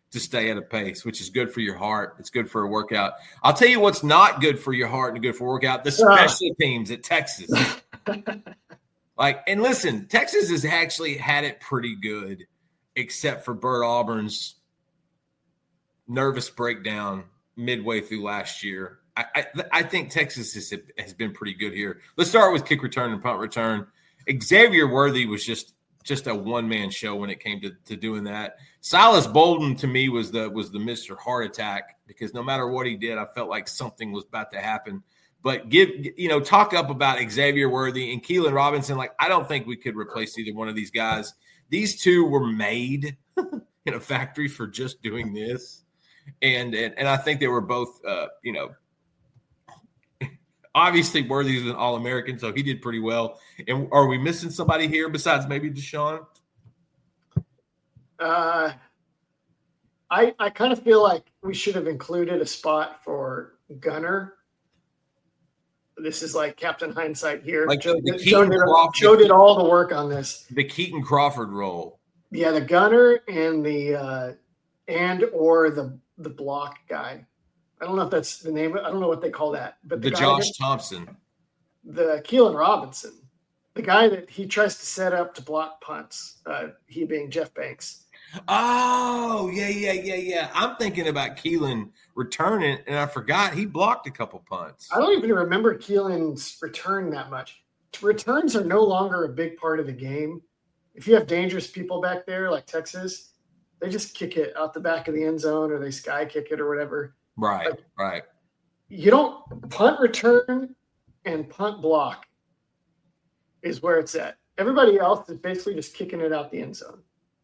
to stay at a pace, which is good for your heart. It's good for a workout. I'll tell you what's not good for your heart and good for a workout, the special teams at Texas. Like, and listen, Texas has actually had it pretty good, except for Bert Auburn's nervous breakdown midway through last year. I, I, I think Texas has, has been pretty good here. Let's start with kick return and punt return. Xavier Worthy was just just a one-man show when it came to, to doing that. Silas Bolden, to me, was the was the Mister Heart Attack, because no matter what he did, I felt like something was about to happen. But give you know, talk up about Xavier Worthy and Keelan Robinson. Like, I don't think we could replace either one of these guys. These two were made in a factory for just doing this. And and, and I think they were both, uh, you know, obviously Worthy's an All-American, so he did pretty well. And are we missing somebody here besides maybe Deshaun? Uh, I I kind of feel like we should have included a spot for Gunner. This is like Captain Hindsight here. Like the, the Joe, Keaton did, Crawford, Joe did all the work on this. The Keaton Crawford role. Yeah, the Gunner and the uh, and or the the block guy. I don't know if that's the name. I don't know what they call that. But the, the guy Josh that, Thompson. The Keelan Robinson. The guy that he tries to set up to block punts. Uh, he being Jeff Banks. Oh, yeah, yeah, yeah, yeah. I'm thinking about Keelan returning, and I forgot he blocked a couple punts. I don't even remember Keelan's return that much. Returns are no longer a big part of the game. If you have dangerous people back there like Texas, they just kick it out the back of the end zone, or they sky kick it or whatever. Right, like, right. You don't punt return and punt block is where it's at. Everybody else is basically just kicking it out the end zone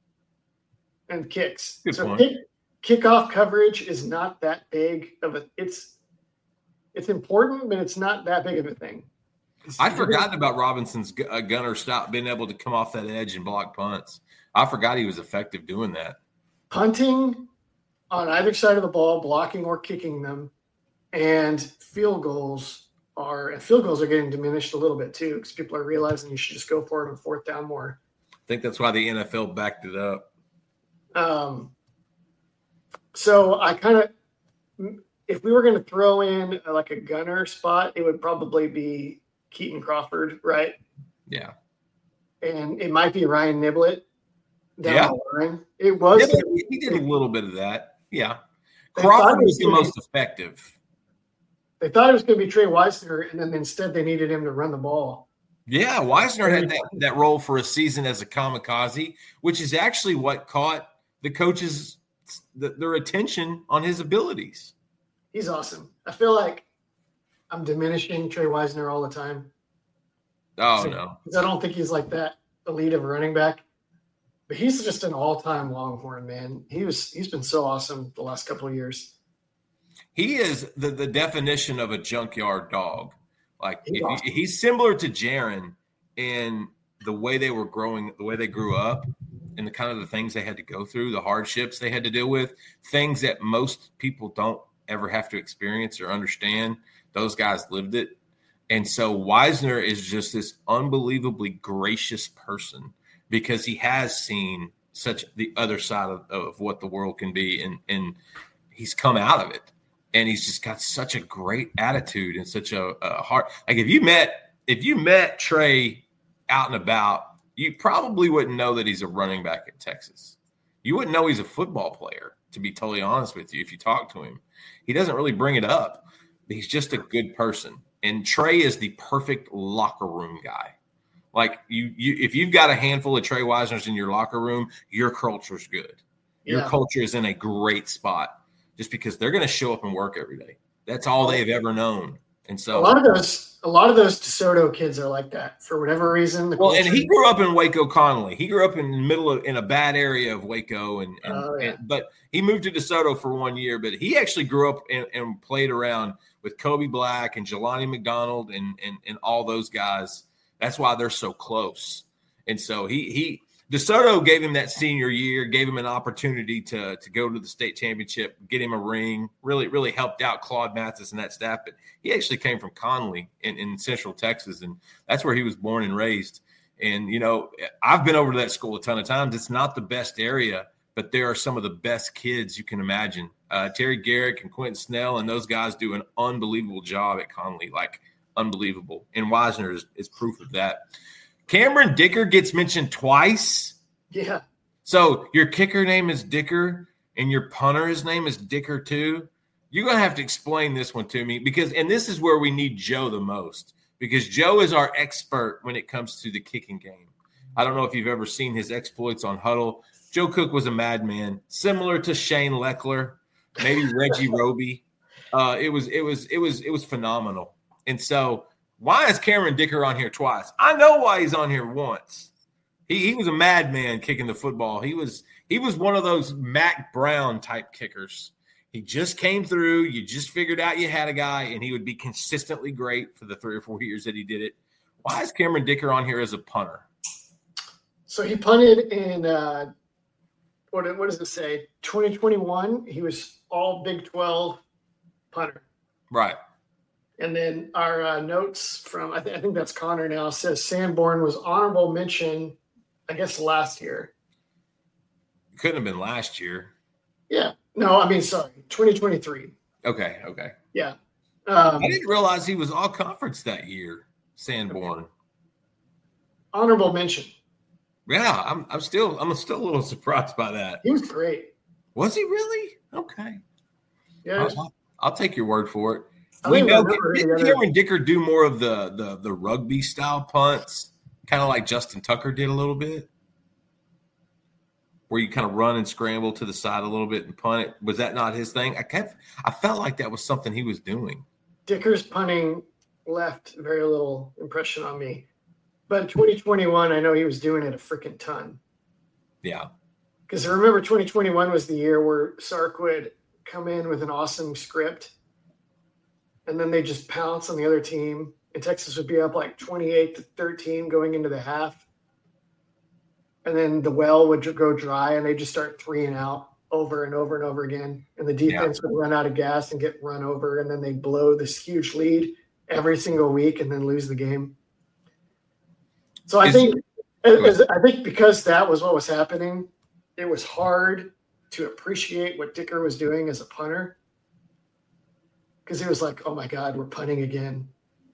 and kicks. Good so point. Kick, kickoff coverage is not that big of a. It's it's important, but it's not that big of a thing. It's, I'd forgotten about Robinson's uh, gunner stop being able to come off that edge and block punts. I forgot he was effective doing that. Punting on either side of the ball, blocking or kicking them, and field goals are and field goals are getting diminished a little bit too, because people are realizing you should just go for it on fourth down more. I think that's why the N F L backed it up. Um, so I kind of, if we were going to throw in uh, like a gunner spot, it would probably be Keaton Crawford, right? Yeah. And it might be Ryan Niblett down Yeah. the line. It was. Yeah, he did a little bit of that. Yeah. They Crawford thought it was the gonna most effective. They thought it was going to be Trey Weisner, and then instead they needed him to run the ball. Yeah, Weisner had that, that role for a season as a kamikaze, which is actually what caught the coaches the, their attention on his abilities. He's awesome. I feel like I'm diminishing Trey Weisner all the time. Oh, So- no. because I don't think he's like that elite of a running back. But he's just an all-time Longhorn, man. He was he's been so awesome the last couple of years. He is the, the definition of a junkyard dog. Like, He's if- awesome. he's similar to Jaron in the way they were growing, the way they grew up, and the kind of the things they had to go through, the hardships they had to deal with, things that most people don't ever have to experience or understand. Those guys lived it. And so Weisner is just this unbelievably gracious person, because he has seen such the other side of, of what the world can be, and, and he's come out of it. And he's just got such a great attitude and such a, a heart. Like, if you met if you met Trey out and about, you probably wouldn't know that he's a running back at Texas. You wouldn't know he's a football player, to be totally honest with you, if you talk to him. He doesn't really bring it up. He's just a good person. And Trey is the perfect locker room guy. Like, you, you if you've got a handful of Trey Weisners in your locker room, your culture's good. Your Yeah. culture is in a great spot, just because they're going to show up and work every day. That's all they've ever known. And A so, lot of those, a lot of those DeSoto kids are like that for whatever reason. The well, and culture- he grew up in Waco, Connolly. He grew up in the middle of, in a bad area of Waco. And, and, Oh, yeah. and but he moved to DeSoto for one year, but he actually grew up and, and played around with Kobe Black and Jelani McDonald and, and, and all those guys. That's why they're so close. And so he, he, DeSoto gave him that senior year, gave him an opportunity to, to go to the state championship, get him a ring, really, really helped out Claude Mathis and that staff. But he actually came from Connolly in, in Central Texas, and that's where he was born and raised. And, you know, I've been over to that school a ton of times. It's not the best area, but there are some of the best kids you can imagine. Uh, Terry Garrick and Quentin Snell and those guys do an unbelievable job at Conley, like unbelievable. And Wisner is, is proof of that. Cameron Dicker gets mentioned twice. Yeah. So your kicker name is Dicker and your punter's name is Dicker too. You're going to have to explain this one to me because, and this is where we need Joe the most because Joe is our expert when it comes to the kicking game. I don't know if you've ever seen his exploits on Huddle. Joe Cook was a madman, similar to Shane Leckler, maybe Reggie Roby. Uh, it was, it was, it was, it was phenomenal. And so, why is Cameron Dicker on here twice? I know why he's on here once. He he was a madman kicking the football. He was he was one of those Mac Brown type kickers. He just came through. You just figured out you had a guy, and he would be consistently great for the three or four years that he did it. Why is Cameron Dicker on here as a punter? So he punted in uh, what what does it say? twenty twenty-one. He was all Big twelve punter. Right. And then our uh, notes from I, th- I think that's Connor now says Sanborn was honorable mention, I guess last year. Couldn't have been last year. Yeah. No, I mean sorry, twenty twenty-three. Okay. Okay. Yeah. Um, I didn't realize he was all conference that year. Sanborn. Honorable mention. Yeah, I'm. I'm still. I'm still a little surprised by that. He was great. Was he really? Okay. Yeah. I'll, I'll take your word for it. I We think know. I remember Did the other- Cameron Dicker do more of the the the rugby style punts, kind of like Justin Tucker did a little bit, where you kind of run and scramble to the side a little bit and punt it? Was that not his thing? I kept. I felt like that was something he was doing. Dicker's punting left very little impression on me. But twenty twenty-one, I know he was doing it a freaking ton. Yeah. Because I remember twenty twenty-one was the year where Sark would come in with an awesome script, and then they just pounce on the other team, and Texas would be up like twenty-eight to thirteen going into the half. And then the well would go dry, and they just start three and out over and over and over again. And the defense yeah. would run out of gas and get run over, and then they blow this huge lead every single week and then lose the game. So I Is, think, as, I think because that was what was happening, it was hard to appreciate what Dicker was doing as a punter. Because he was like, "Oh my God, we're punting again.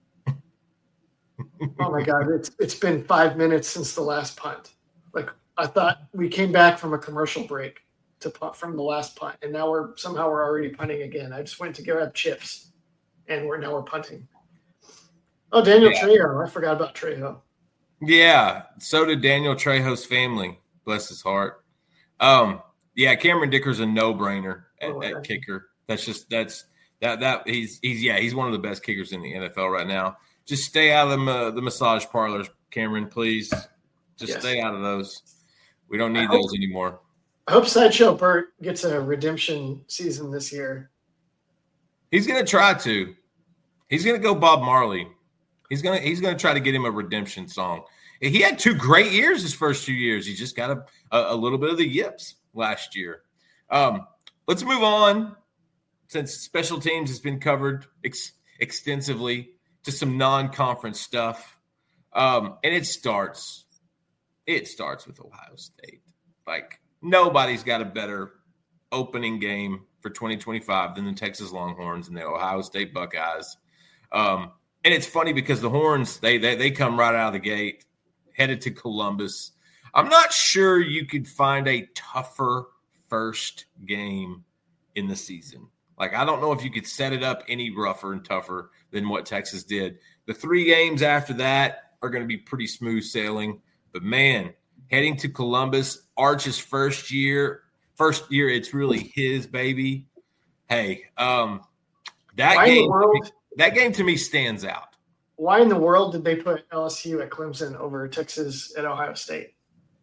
Oh my God, it's it's been five minutes since the last punt. Like I thought we came back from a commercial break to punt from the last punt, and now we're somehow we're already punting again. I just went to grab chips, and we're now we're punting." Oh, Daniel yeah. Trejo, I forgot about Trejo. Yeah, so did Daniel Trejo's family. Bless his heart. Um, yeah, Cameron Dicker's a no-brainer at, oh, at kicker. That's just that's that that he's he's yeah he's one of the best kickers in the N F L right now. Just stay out of the uh, the massage parlors, Cameron, please. Just yes. stay out of those. We don't need hope, those anymore. I hope Sideshow Bert gets a redemption season this year. He's gonna try to. He's gonna go Bob Marley. He's gonna he's gonna try to get him a redemption song. He had two great years his first two years. He just got a, a, a little bit of the yips last year. Um, let's move on, since special teams has been covered ex- extensively, to some non-conference stuff. Um, and it starts, it starts with Ohio State. Like nobody's got a better opening game for twenty twenty-five than the Texas Longhorns and the Ohio State Buckeyes. Um, and it's funny because the Horns, they, they they come right out of the gate, headed to Columbus. I'm not sure you could find a tougher first game in the season. Like, I don't know if you could set it up any rougher and tougher than what Texas did. The three games after that are going to be pretty smooth sailing. But, man, heading to Columbus, Arch's first year, first year it's really his baby. Hey, um, that Why game, world, that game to me stands out. Why in the world did they put L S U at Clemson over Texas at Ohio State?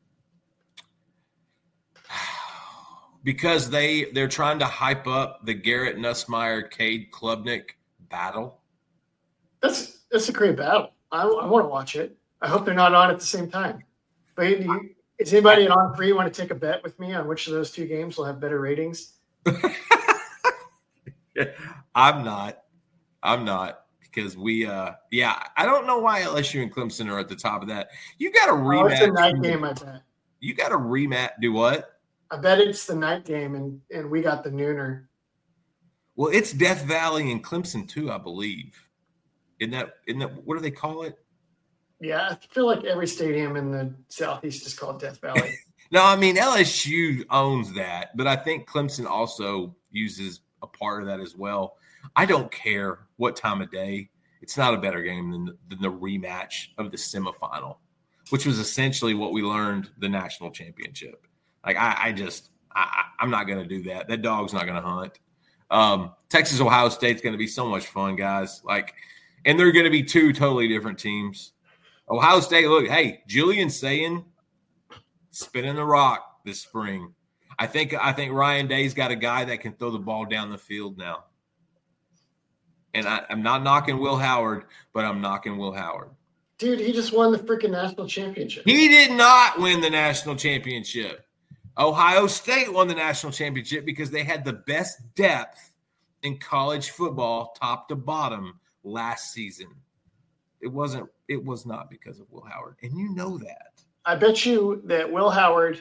Because they, they're trying to hype up the Garrett Nussmeier, Cade Klubnik battle. That's that's a great battle. I, I want to watch it. I hope they're not on at the same time. But do you, is anybody at On Three want to take a bet with me on which of those two games will have better ratings? I'm not. I'm not. Because we, uh, yeah, I don't know why L S U and Clemson are at the top of that. You got a rematch. Oh, it's a night game, I bet. You got a rematch. Do what? I bet it's the night game, and, and we got the nooner. Well, it's Death Valley and Clemson too, I believe. Isn't that, isn't that what do they call it? Yeah, I feel like every stadium in the Southeast is called Death Valley. No, I mean, L S U owns that, but I think Clemson also uses a part of that as well. I don't care what time of day. It's not a better game than the, than the rematch of the semifinal, which was essentially what we learned the national championship. Like, I, I just I, – I'm not going to do that. That dog's not going to hunt. Um, Texas Ohio State's going to be so much fun, guys. Like, and they're going to be two totally different teams. Ohio State, look, hey, Julian Sayin spinning the rock this spring. I think I think Ryan Day's got a guy that can throw the ball down the field now. And I, I'm not knocking Will Howard, but I'm knocking Will Howard. Dude, he just won the freaking national championship. He did not win the national championship. Ohio State won the national championship because they had the best depth in college football, top to bottom, last season. It wasn't. It was not because of Will Howard, and you know that. I bet you that Will Howard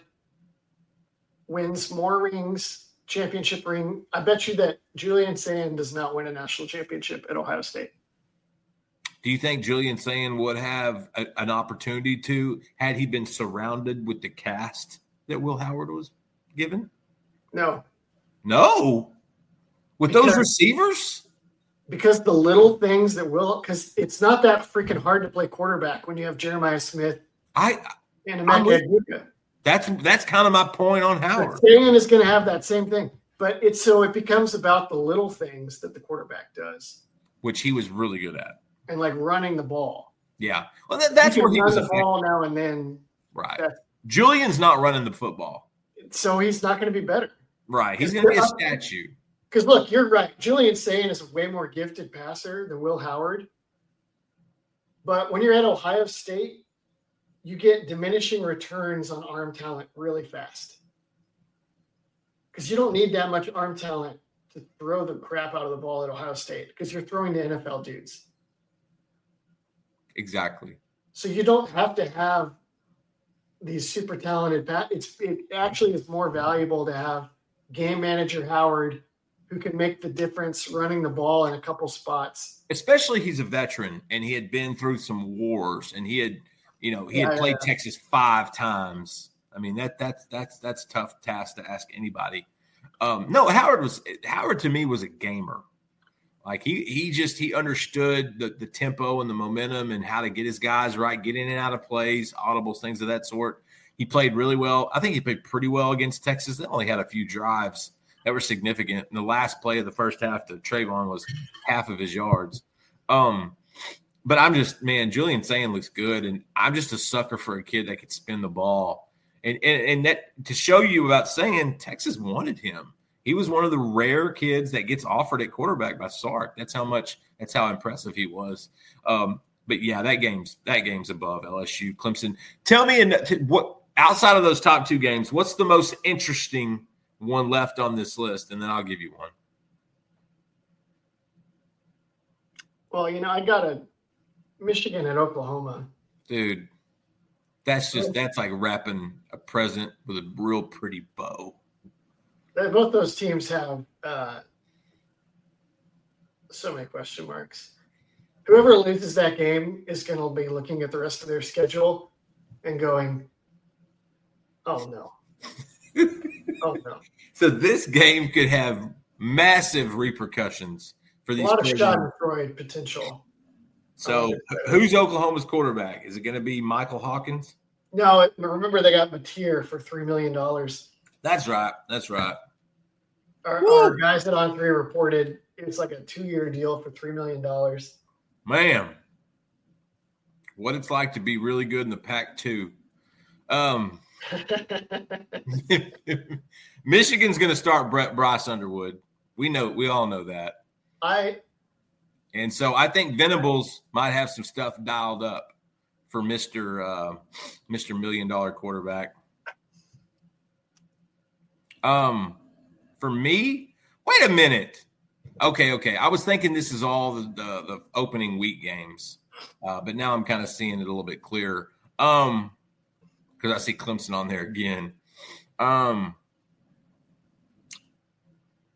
wins more rings, championship ring. I bet you that Julian Sayin does not win a national championship at Ohio State. Do you think Julian Sayin would have a, an opportunity to, had he been surrounded with the cast that Will Howard was given? No. No? With Because- those receivers? Because the little things that will, because it's not that freaking hard to play quarterback when you have Jeremiah Smith I and I'm Emeka with- Egbuka. that's that's kind of my point on Howard. Sayin is going to have that same thing, but it's so it becomes about the little things that the quarterback does, Which he was really good at. and like running the ball. Yeah. Well, that, that's You where can he run was the effective. ball now and then, Right. That's- Julian's not running the football. so he's not going to be better. Right. He's going to be a statue. Because look, you're right. Julian Sayin is a way more gifted passer than Will Howard. But when you're at Ohio State, you get diminishing returns on arm talent really fast. Because you don't need that much arm talent to throw the crap out of the ball at Ohio State because you're throwing to N F L dudes. Exactly. So you don't have to have these super talented pat. It's it actually is more valuable to have game manager Howard who can make the difference running the ball in a couple spots. Especially he's a veteran and he had been through some wars and he had, you know, he had Yeah, played yeah. Texas five times. I mean, that that's that's that's a tough task to ask anybody. Um, no, Howard was Howard to me was a gamer. Like he he just he understood the the tempo and the momentum and how to get his guys right, get in and out of plays, audibles, things of that sort. He played really well. I think he played pretty well against Texas. They only had a few drives that were significant. And the last play of the first half to Trayvon was half of his yards. Um, but I'm just, man, Julian Sayin looks good. And I'm just a sucker for a kid that could spin the ball. And, and, and that to show you about Sayin, Texas wanted him. He was one of the rare kids that gets offered at quarterback by Sark. That's how much, that's how impressive he was. Um, but yeah, that game's, that game's above L S U, Clemson. Tell me in, what, outside of those top two games, what's the most interesting one left on this list, and then I'll give you one. Well, you know, I got a Michigan and Oklahoma. Dude, that's just that's like wrapping a present with a real pretty bow. They- Both those teams have uh, so many question marks. Whoever loses that game is going to be looking at the rest of their schedule and going, "Oh no, oh no." So this game could have massive repercussions for A these. lot of programs. Schadenfreude potential. So who's Oklahoma's quarterback? Is it going to be Michael Hawkins? No, it- remember they got Mateer for three million dollars. That's right. That's right. Our, our guys at On Three reported it's like a two-year deal for three million dollars. Man, what it's like to be really good in the Pac two. Um, Michigan's going to start Brett Bryce Underwood. We know, we all know that. I And so I think Venables might have some stuff dialed up for Mister Uh, Mister Million Dollar Quarterback. Um, for me, wait a minute. Okay, okay. I was thinking this is all the the, the opening week games, uh, but now I'm kind of seeing it a little bit clearer. Um, because I see Clemson on there again. Um,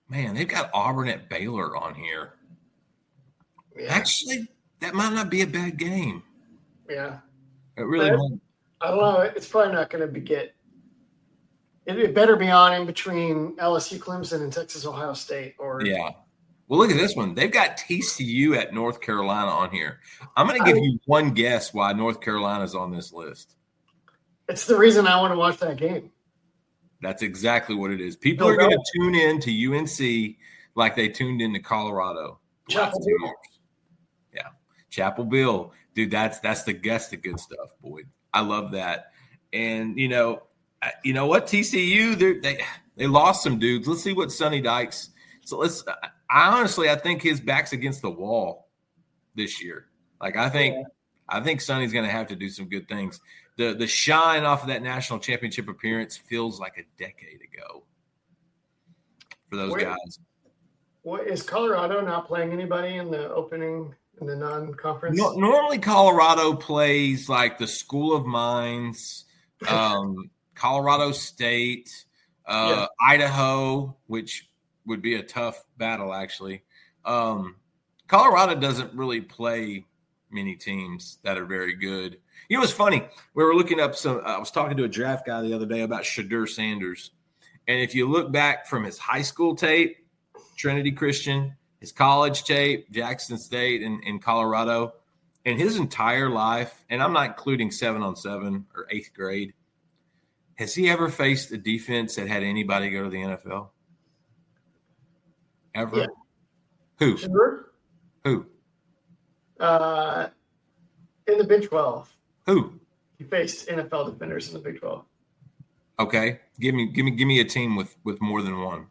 Man, they've got Auburn at Baylor on here. Yeah. Actually, that might not be a bad game. Yeah. It really But, won't. I don't know. It's probably not going to be get. It, it better be on in between L S U, Clemson, and Texas, Ohio State. Or Yeah. Well, look at this one. They've got T C U at North Carolina on here. I'm going to give I, you one guess why North Carolina's on this list. It's the reason I want to watch that game. That's exactly what it is. People are going to tune in to U N C like they tuned into Colorado the last two years. Yeah, Chapel Bill, dude. That's that's the guess, the good stuff, Boyd. I love that. And you know, you know what? T C U, they they lost some dudes. Let's see what Sonny Dykes. So let's. I honestly, I think his back's against the wall this year. Like I think, yeah. I think Sonny's going to have to do some good things. The the shine off of that national championship appearance feels like a decade ago for those Wait, guys. What is Colorado not playing anybody in the opening in the non-conference? No, normally, Colorado plays like the School of Mines, um, Colorado State, uh, yeah. Idaho, which would be a tough battle actually. Um, Colorado doesn't really play many teams that are very good. You know, it's funny. We were looking up some. I was talking to a draft guy the other day about Shadur Sanders, and if you look back from his high school tape, Trinity Christian, his college tape, Jackson State, and in Colorado, and his entire life, and I'm not including seven on seven or eighth grade, has he ever faced a defense that had anybody go to the N F L? Ever? Yeah. Who? Sure. Who? Uh, in the Big twelve. Who? He faced N F L defenders in the Big twelve. Okay, give me, give me, give me a team with with more than one.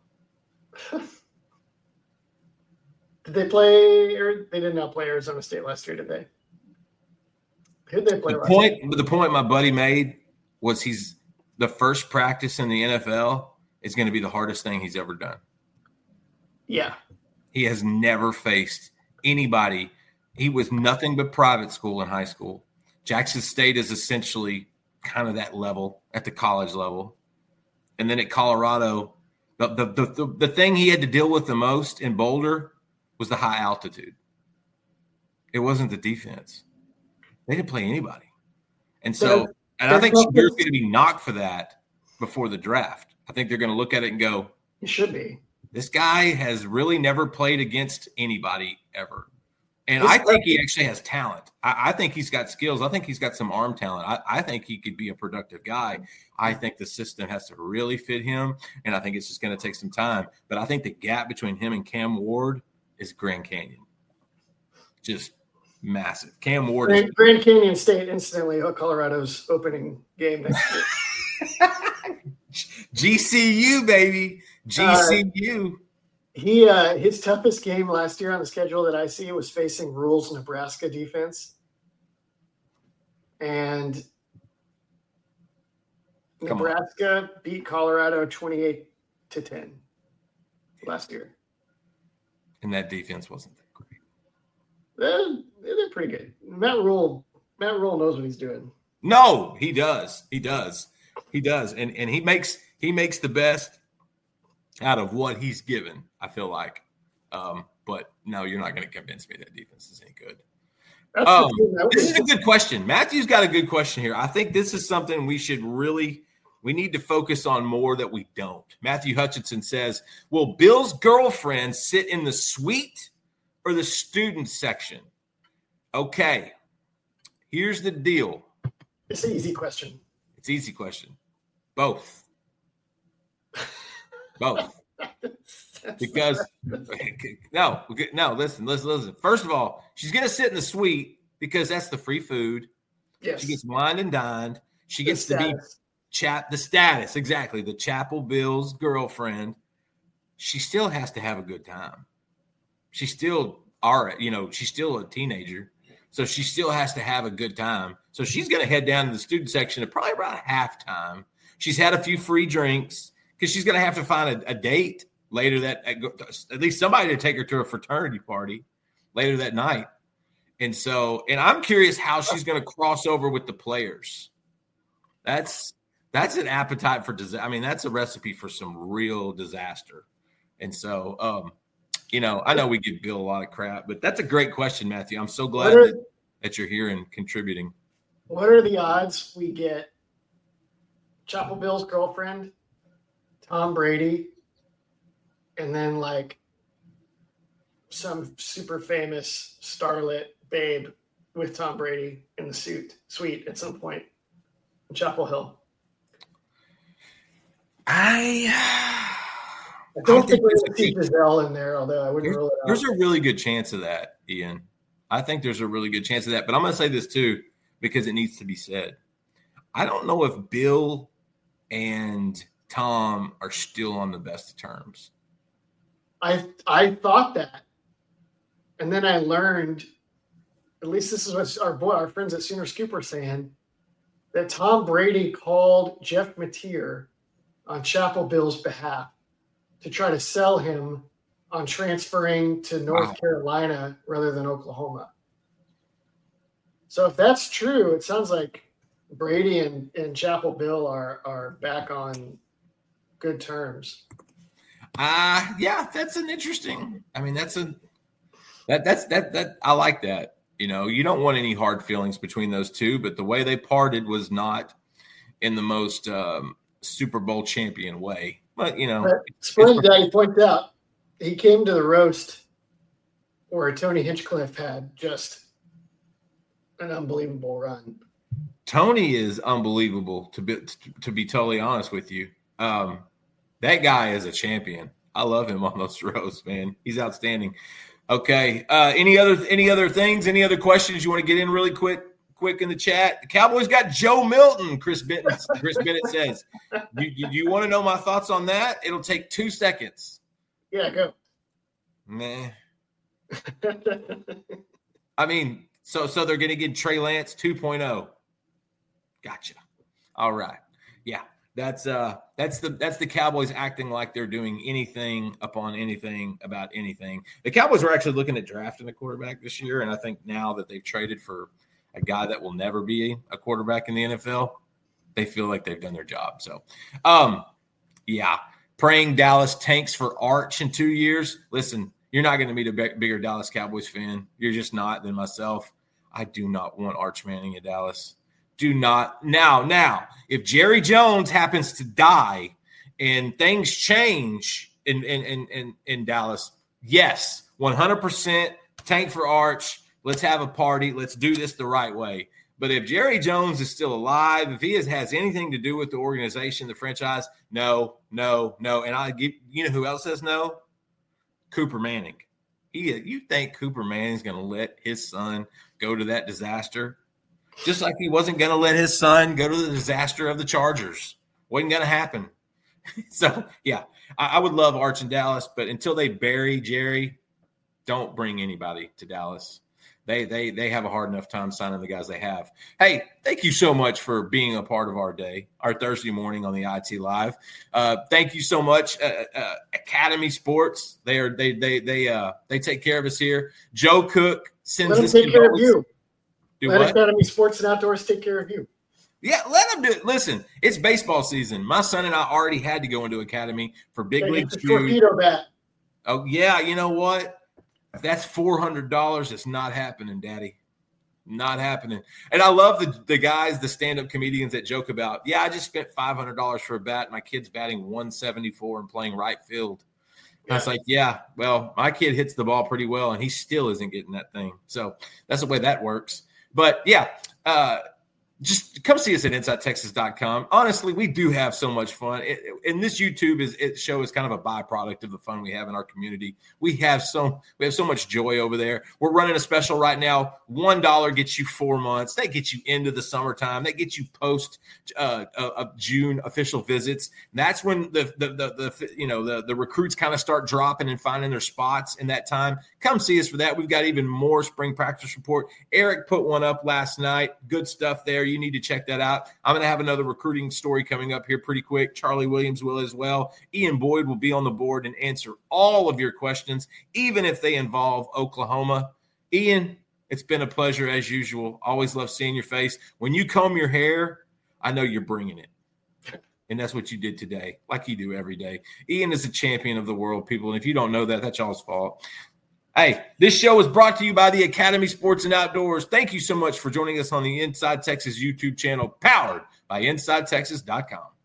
Did they play? Or they did not play Arizona State last year, did they? Who did they play? The last point, year? the point my buddy made was he's the first practice in the N F L is going to be the hardest thing he's ever done. Yeah, he has never faced anybody. He was nothing but private school in high school. Jackson State is essentially kind of that level at the college level. And then at Colorado, the, the, the, the thing he had to deal with the most in Boulder was the high altitude. It wasn't the defense. They didn't play anybody. And so, and I think Shadur's going to be knocked for that before the draft. I think they're going to look at it and go, he should be. This guy has really never played against anybody ever. And I think he actually has talent. I, I think he's got skills. I think he's got some arm talent. I, I think he could be a productive guy. I think the system has to really fit him, and I think it's just going to take some time. But I think the gap between him and Cam Ward is Grand Canyon. Just massive. Cam Ward Grand, is – Grand Canyon State instantly Colorado's opening game next year. G C U, baby. G C U. Uh, he uh, his toughest game last year on the schedule that I see was facing Rules Nebraska defense, and Come Nebraska on. beat Colorado twenty-eight to ten last year. And that defense wasn't that great. They're, they're pretty good. Matt Rule, Matt Rule knows what he's doing. No, he does. He does. He does. And and he makes he makes the best out of what he's given, I feel like. Um, but no, you're not going to convince me that defense is any good. Um, this is a good question. Matthew's got a good question here. I think this is something we should really – we need to focus on more that we don't. Matthew Hutchinson says, will Bill's girlfriend sit in the suite or the student section? Okay, here's the deal. It's an easy question. It's an easy question. Both. Both. Because no, no, listen, listen, listen. First of all, she's gonna sit in the suite because that's the free food. Yes. She gets wined and dined. She gets to be chap the status, exactly. The Chapel Bill's girlfriend. She still has to have a good time. She's still are, you know, she's still a teenager. So she still has to have a good time. So she's gonna head down to the student section at probably around halftime. She's had a few free drinks because she's gonna have to find a, a date later that at least somebody to take her to a fraternity party later that night. And so, and I'm curious how she's going to cross over with the players. That's, that's an appetite for disaster. I mean, that's a recipe for some real disaster. And so, um, you know, I know we give Bill a lot of crap, but that's a great question, Matthew. I'm so glad are, that, that you're here and contributing. What are the odds we get Chapel Bill's girlfriend, Tom Brady, and then like some super famous starlet babe with Tom Brady in the suit suite at some point in Chapel Hill? I I don't I think think we're there's going a to see good- Giselle in there, although I wouldn't There's, rule it out. there's a really good chance of that, Ian. I think there's a really good chance of that. But I'm going to say this too, because it needs to be said. I don't know if Bill and Tom are still on the best of terms. I I thought that, and then I learned, at least this is what our boy, our friends at Sooner Scoop are saying, that Tom Brady called Jeff Mateer on Chapel Bill's behalf to try to sell him on transferring to North Wow. Carolina rather than Oklahoma. So if that's true, it sounds like Brady and, and Chapel Bill are are back on good terms. Uh yeah, that's an interesting. I mean, that's a that that's that that I like that. You know, you don't want any hard feelings between those two, but the way they parted was not in the most um, Super Bowl champion way. But you know, But it's funny that you point out he came to the roast where Tony Hinchcliffe had just an unbelievable run. Tony is unbelievable. To be to be totally honest with you, um, that guy is a champion. I love him on those roasts, man. He's outstanding. Okay. Uh, any other any other things? Any other questions you want to get in really quick? Quick in the chat. The Cowboys got Joe Milton. Chris Bennett. Chris Bennett says, "You you, you want to know my thoughts on that? It'll take two seconds." Yeah, go. Meh. I mean, so so they're going to get Trey Lance two point oh. Gotcha. All right. Yeah. That's uh that's the that's the Cowboys acting like they're doing anything upon anything about anything. The Cowboys were actually looking at drafting a quarterback this year, and I think now that they've traded for a guy that will never be a quarterback in the N F L, they feel like they've done their job. So, um, yeah, praying Dallas tanks for Arch in two years. Listen, you're not going to meet a big, bigger Dallas Cowboys fan. You're just not than myself. I do not want Arch Manning in Dallas. Do not. Now, now, if Jerry Jones happens to die and things change in in in in, in Dallas, yes, one hundred percent tank for Arch. Let's have a party. Let's do this the right way. But if Jerry Jones is still alive, if he has, has anything to do with the organization, the franchise, no, no, no. And I give you know who else says no? Cooper Manning. He, you think Cooper Manning's going to let his son go to that disaster? Just like he wasn't going to let his son go to the disaster of the Chargers. Wasn't going to happen. So, yeah, I, I would love Arch in Dallas, but until they bury Jerry, don't bring anybody to Dallas. They they they have a hard enough time signing the guys they have. Hey, thank you so much for being a part of our day, our Thursday morning on the I T Live. Uh, thank you so much, uh, uh, Academy Sports. They are they they they uh they take care of us here. Joe Cook sends Let us them take care of you. Do Let what? Academy Sports and Outdoors take care of you. Yeah, let them do it. Listen, it's baseball season. My son and I already had to go into Academy for big They league get the shoes. torpedo bat. Oh yeah, you know what? If that's four hundred dollars, it's not happening, Daddy. Not happening. And I love the the guys, the stand-up comedians that joke about, yeah, I just spent five hundred dollars for a bat. My kid's batting one seventy-four and playing right field. Yeah. I was like, yeah, well, my kid hits the ball pretty well, and he still isn't getting that thing. So that's the way that works. But, yeah, uh, just come see us at inside texas dot com. Honestly, we do have so much fun. It, and this YouTube is it show is kind of a byproduct of the fun we have in our community. We have so we have so much joy over there. We're running a special right now. One dollar gets you four months. That gets you into the summertime. That gets you post uh, of June official visits. And that's when the the, the the you know the the recruits kind of start dropping and finding their spots in that time. Come see us for that. We've got even more spring practice report. Eric put one up last night. Good stuff there. You need to check that out. I'm going to have another recruiting story coming up here pretty quick. Charlie Williams will as well. Ian Boyd will be on the board and answer all of your questions, even if they involve Oklahoma. Ian, it's been a pleasure as usual. Always love seeing your face. When you comb your hair, I know you're bringing it. And that's what you did today, like you do every day. Ian is a champion of the world, people. And if you don't know that, that's y'all's fault. Hey, this show is brought to you by the Academy Sports and Outdoors. Thank you so much for joining us on the Inside Texas YouTube channel, powered by inside texas dot com.